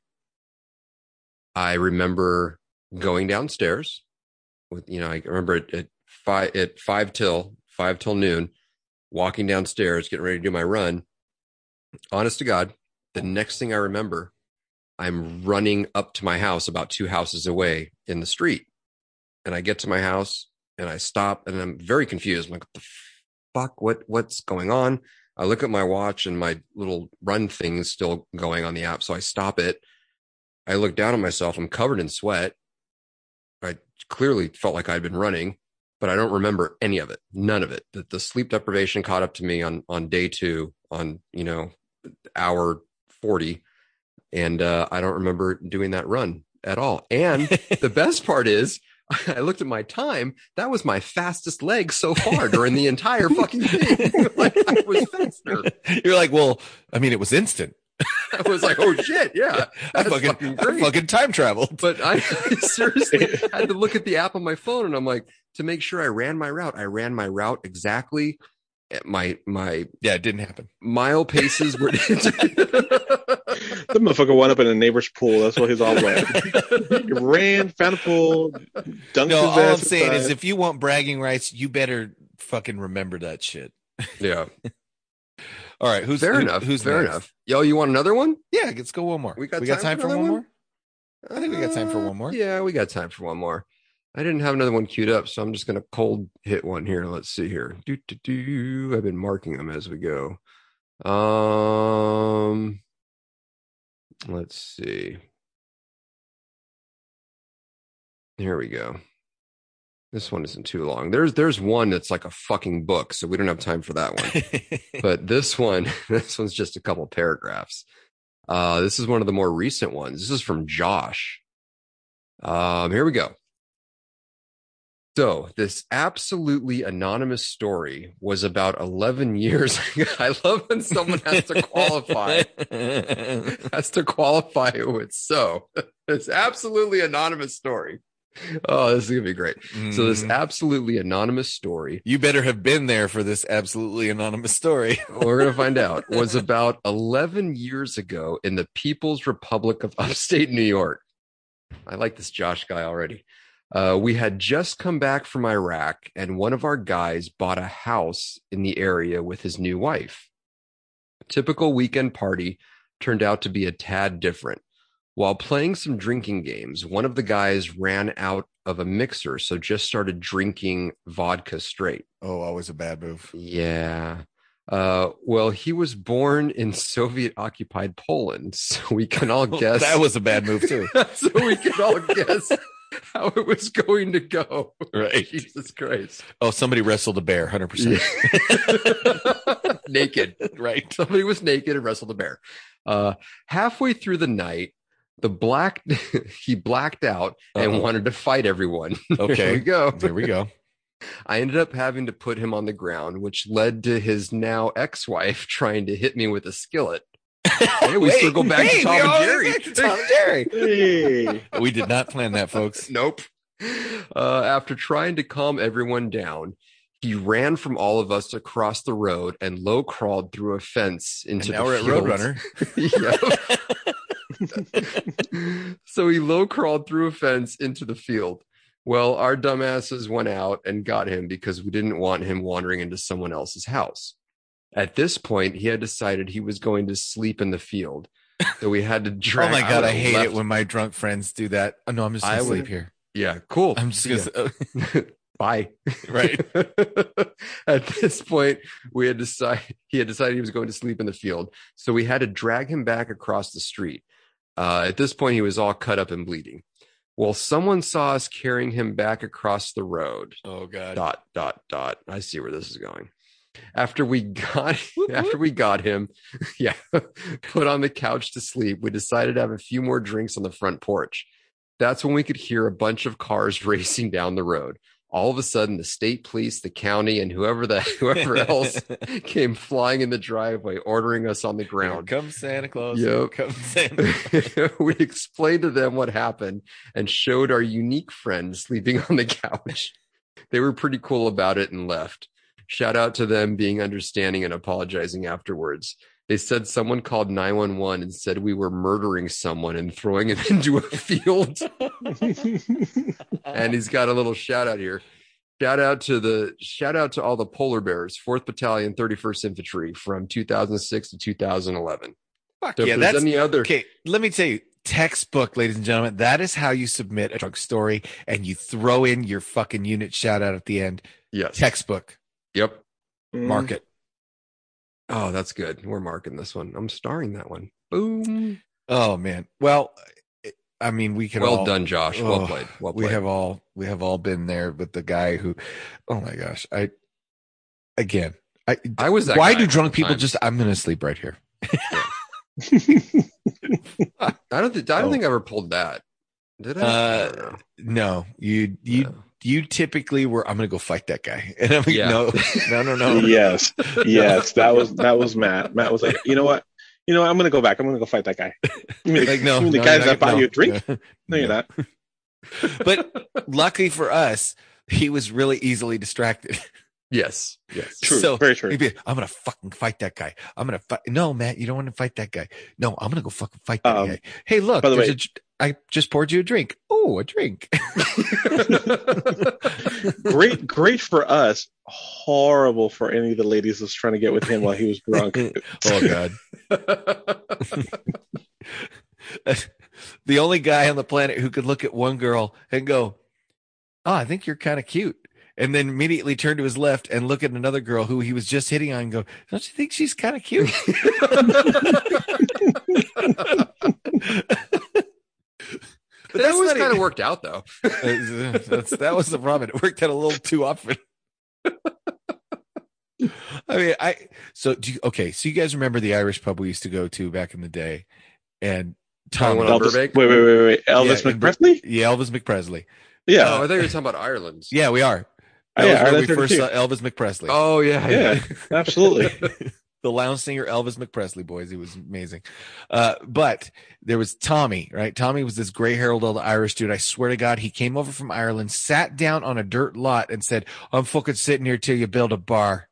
I remember going downstairs with, you know, I remember at, at five, at five till five till noon, walking downstairs, getting ready to do my run. Honest to God, the next thing I remember, I'm running up to my house about two houses away in the street. And I get to my house and I stop and I'm very confused. I'm like, what the fuck? What, what's going on? I look at my watch and my little run thing's still going on the app. So I stop it. I look down at myself. I'm covered in sweat. I clearly felt like I'd been running, but I don't remember any of it. None of it. The, the sleep deprivation caught up to me on, on day two on, you know, hour forty. And uh, I don't remember doing that run at all. And the best part is I looked at my time. That was my fastest leg so far during the entire fucking thing. Like I was faster. You're like, well, I mean, it was instant. I was like, oh shit, yeah, I that's fucking, fucking I great. fucking time traveled. But I seriously had to look at the app on my phone, and I'm like, to make sure I ran my route. I ran my route exactly. At my my Yeah, it didn't happen. mile paces were. The motherfucker wound up in a neighbor's pool. That's what he's all wet. He ran, found a pool, dunked No, his all I'm ass saying is inside. if you want bragging rights, you better fucking remember that shit. Yeah, All right, who's fair who- enough. Who's fair next? enough. Yo, you want another one? Yeah, let's go one more. We got got time time for for one another more. I think we got time for one more. Uh, Yeah, we got time for one more. I didn't have another one queued up, so I'm just going to cold hit one here. Let's see here. Do, do, do. I've been marking them as we go. Um, let's see. Here we go. This one isn't too long. There's there's one that's like a fucking book, so we don't have time for that one. But this one, this one's just a couple paragraphs. Uh, this is one of the more recent ones. This is from Josh. Um, here we go. So this absolutely anonymous story was about eleven years ago. I love when someone has to qualify, has to qualify who it's so. This absolutely anonymous story. Oh, this is going to be great. So this Mm. absolutely anonymous story, You better have been there for this absolutely anonymous story. we're going to find out, was about eleven years ago in the People's Republic of Upstate New York. I like this Josh guy already. Uh, we had just come back from Iraq, and one of our guys bought a house in the area with his new wife. Typical weekend party turned out to be a tad different. While playing some drinking games, one of the guys ran out of a mixer, so just started drinking vodka straight. Oh, always a bad move. Yeah. Uh, well, he was born in Soviet-occupied Poland, so we can all guess. That was a bad move, too. So we can all guess how it was going to go. Right. Jesus Christ. Oh, somebody wrestled a bear, one hundred percent. Yeah. Naked. Right. Somebody was naked and wrestled a bear. Uh, halfway through the night, the black he blacked out and Uh-oh. wanted to fight everyone. Okay. Here we go. Here we go. I ended up having to put him on the ground, which led to his now ex-wife trying to hit me with a skillet. Hey, we Wait, still go back hey, to Tom we and always Jerry. back to Tom and Jerry. Hey. We did not plan that, folks. Nope. Uh, after trying to calm everyone down, he ran from all of us across the road and low crawled through a fence into And now the we're at field. Roadrunner. Yep. So he low crawled through a fence into the field. Well, our dumbasses went out and got him because we didn't want him wandering into someone else's house. At this point, he had decided he was going to sleep in the field. So we had to drag Oh my God, I, would've hate left- it when my drunk friends do that. Oh, no, I'm just going I to sleep would- here. Yeah, cool. I'm just See going ya. to. Bye. Right. At this point, we had decided he had decided he was going to sleep in the field, so we had to drag him back across the street. Uh, at this point, he was all cut up and bleeding. Well, someone saw us carrying him back across the road. Oh God. Dot dot dot. I see where this is going. After we got after we got him, yeah, put on the couch to sleep, we decided to have a few more drinks on the front porch. That's when we could hear a bunch of cars racing down the road. All of a sudden, the state police, the county, and whoever the whoever else came flying in the driveway, ordering us on the ground. Here comes Santa Claus. Yep. Here comes Santa. We explained to them what happened and showed our unique friend sleeping on the couch. They were pretty cool about it and left. Shout out to them being understanding and apologizing afterwards. They said someone called nine one one and said we were murdering someone and throwing him into a field. And he's got a little shout out here. Shout out to the shout out to all the polar bears, fourth Battalion, thirty-first Infantry from two thousand six to two thousand eleven. Fuck So if yeah, there's that's any other okay. Let me tell you, textbook, ladies and gentlemen. That is how you submit a drunk story, and you throw in your fucking unit shout out at the end. yes. Textbook. Yep. Mark it. Oh, that's good. We're marking this one. I'm starring that one. Boom. Oh man. Well, I mean, we can. Well all, done, Josh. Well oh, played. Well We played. have all we have all been there with the guy who. Oh my gosh! I again. I I was that why guy do drunk at the people time. just? I'm going to sleep right here. I don't think I don't Oh. think I ever pulled that. Did I? I Uh, don't know. no, you you No. you typically were. I'm going to go fight that guy, and I'm like, Yeah. no, no, no, no. Yes, yes, that was that was Matt. Matt was like, you know what? You know, what? I'm gonna go back. I'm gonna go fight that guy. You mean, Like, no, you mean the no, guys you're that not- bought no, you a drink? no. No, you're not. But luckily for us, he was really easily distracted. Yes. Yes. True, So very true. he'd be, I'm gonna fucking fight that guy. I'm gonna fight. No, Matt, you don't want to fight that guy. No, I'm gonna go fucking fight that Um, guy. Hey, look, by the there's way- a dr- I just poured you a drink. Oh, a drink. Great, great for us. Horrible for any of the ladies that's trying to get with him while he was drunk. Oh God. The only guy on the planet who could look at one girl and go, "Oh, I think you're kind of cute," and then immediately turn to his left and look at another girl who he was just hitting on and go, "Don't you think she's kind of cute?" But That was not kind of even- worked out though. that's, that was the problem. It worked out a little too often. I mean, I so do you, okay. So you guys remember the Irish pub we used to go to back in the day, and Tom, One on Elvis, Burbank? wait, wait, wait, wait. Elvis Yeah, in Bur- McPresley? yeah, Elvis McPresley. Yeah. Oh, I thought you were talking about Ireland. Yeah, we are. Oh, That yeah, was where Ireland we first thirty-two. saw Elvis McPresley. Oh yeah. Yeah, absolutely. The lounge singer Elvis McPresley, boys. He was amazing. Uh, but there was Tommy, right? Tommy was this gray haired old Irish dude. I swear to God, he came over from Ireland, sat down on a dirt lot and said, "I'm fucking sitting here till you build a bar."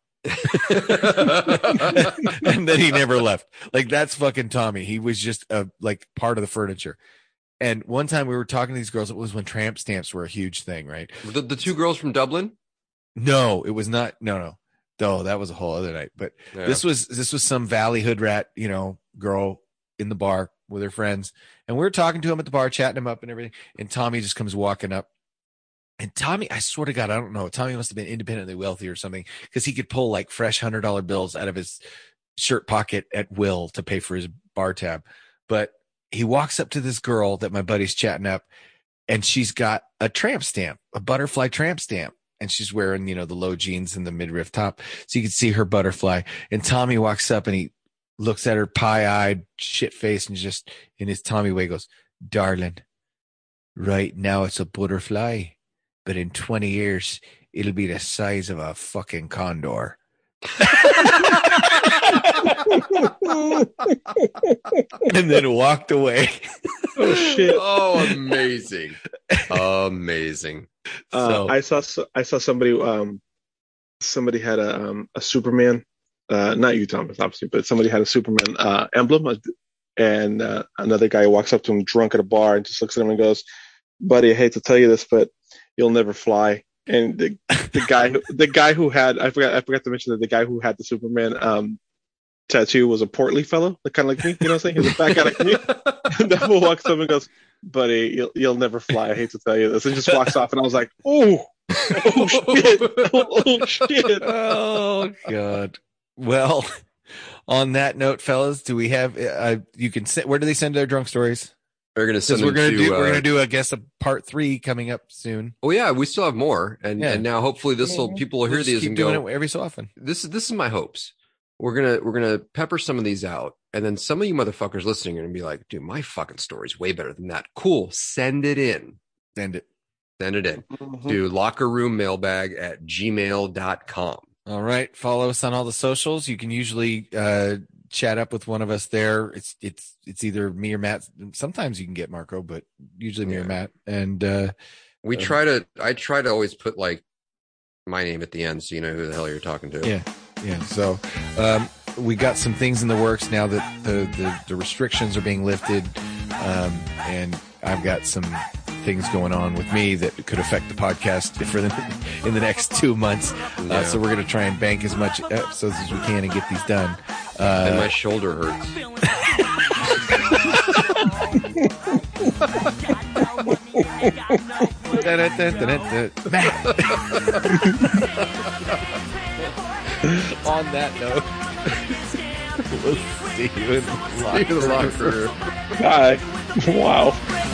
And then he never left. Like, that's fucking Tommy. He was just a like part of the furniture. And one time we were talking to these girls. It was when tramp stamps were a huge thing, right? The, the two girls from Dublin. No, it was not. No, no. Oh, that was a whole other night. But Yeah. this was this was some Valley hood rat, you know, girl in the bar with her friends, and we were talking to him at the bar, chatting him up and everything. And Tommy just comes walking up. And Tommy, I swear to God, I don't know. Tommy must have been independently wealthy or something, because he could pull like fresh hundred dollar bills out of his shirt pocket at will to pay for his bar tab. But he walks up to this girl that my buddy's chatting up, and she's got a tramp stamp, a butterfly tramp stamp. And she's wearing, you know, the low jeans and the midriff top. So you can see her butterfly. And Tommy walks up and he looks at her pie-eyed, shit-faced, and just in his Tommy way goes, "Darling, right now it's a butterfly, but in twenty years, it'll be the size of a fucking condor." And then walked away. Oh shit! Oh, amazing, amazing. Uh, So- I saw I saw somebody um somebody had a um, a Superman, uh, not you, Thomas, obviously, but somebody had a Superman uh, emblem, and uh, another guy walks up to him drunk at a bar and just looks at him and goes, "Buddy, I hate to tell you this, but you'll never fly." And the the guy who, the guy who had I forgot I forgot to mention that the guy who had the Superman um tattoo was a portly fellow, kind of like me, you know what I'm saying? He's a fat guy like me. And that fool walks up and goes, "Buddy, you'll you'll never fly. I hate to tell you this," and just walks off. And I was like, "Oh, oh shit, oh shit." Oh God. Well, on that note, fellas, do we have? Uh, you can send. Where do they send their drunk stories? They're gonna send Because we're them gonna to, do. uh, We're gonna do. I guess a part three coming up soon. Oh yeah, we still have more, and Yeah. and now hopefully this will people will We'll hear just these keep and doing go, it every so often. this is this is my hopes. We're gonna we're gonna pepper some of these out, and then some of you motherfuckers listening are gonna be like, "Dude, my fucking story's way better than that." Cool, send it in. Send it. Send it in Mhm. to locker room mailbag at gmail dot com. All right. Follow us on all the socials. You can usually uh, chat up with one of us there. It's it's it's either me or Matt. Sometimes you can get Marco, but usually me or Yeah. Matt. And uh, We Uh, try to I try to always put like my name at the end so you know who the hell you're talking to. yeah, yeah. So um, we got some things in the works now that the the, the restrictions are being lifted, um, and I've got some things going on with me that could affect the podcast for the in the next two months. Uh, Yeah. so we're going to try and bank as much episodes as we can and get these done. Uh, And my shoulder hurts. Da-da-da-da-da-da. Matt. On that note, we'll see you in the See you in the locker room. Bye. Wow.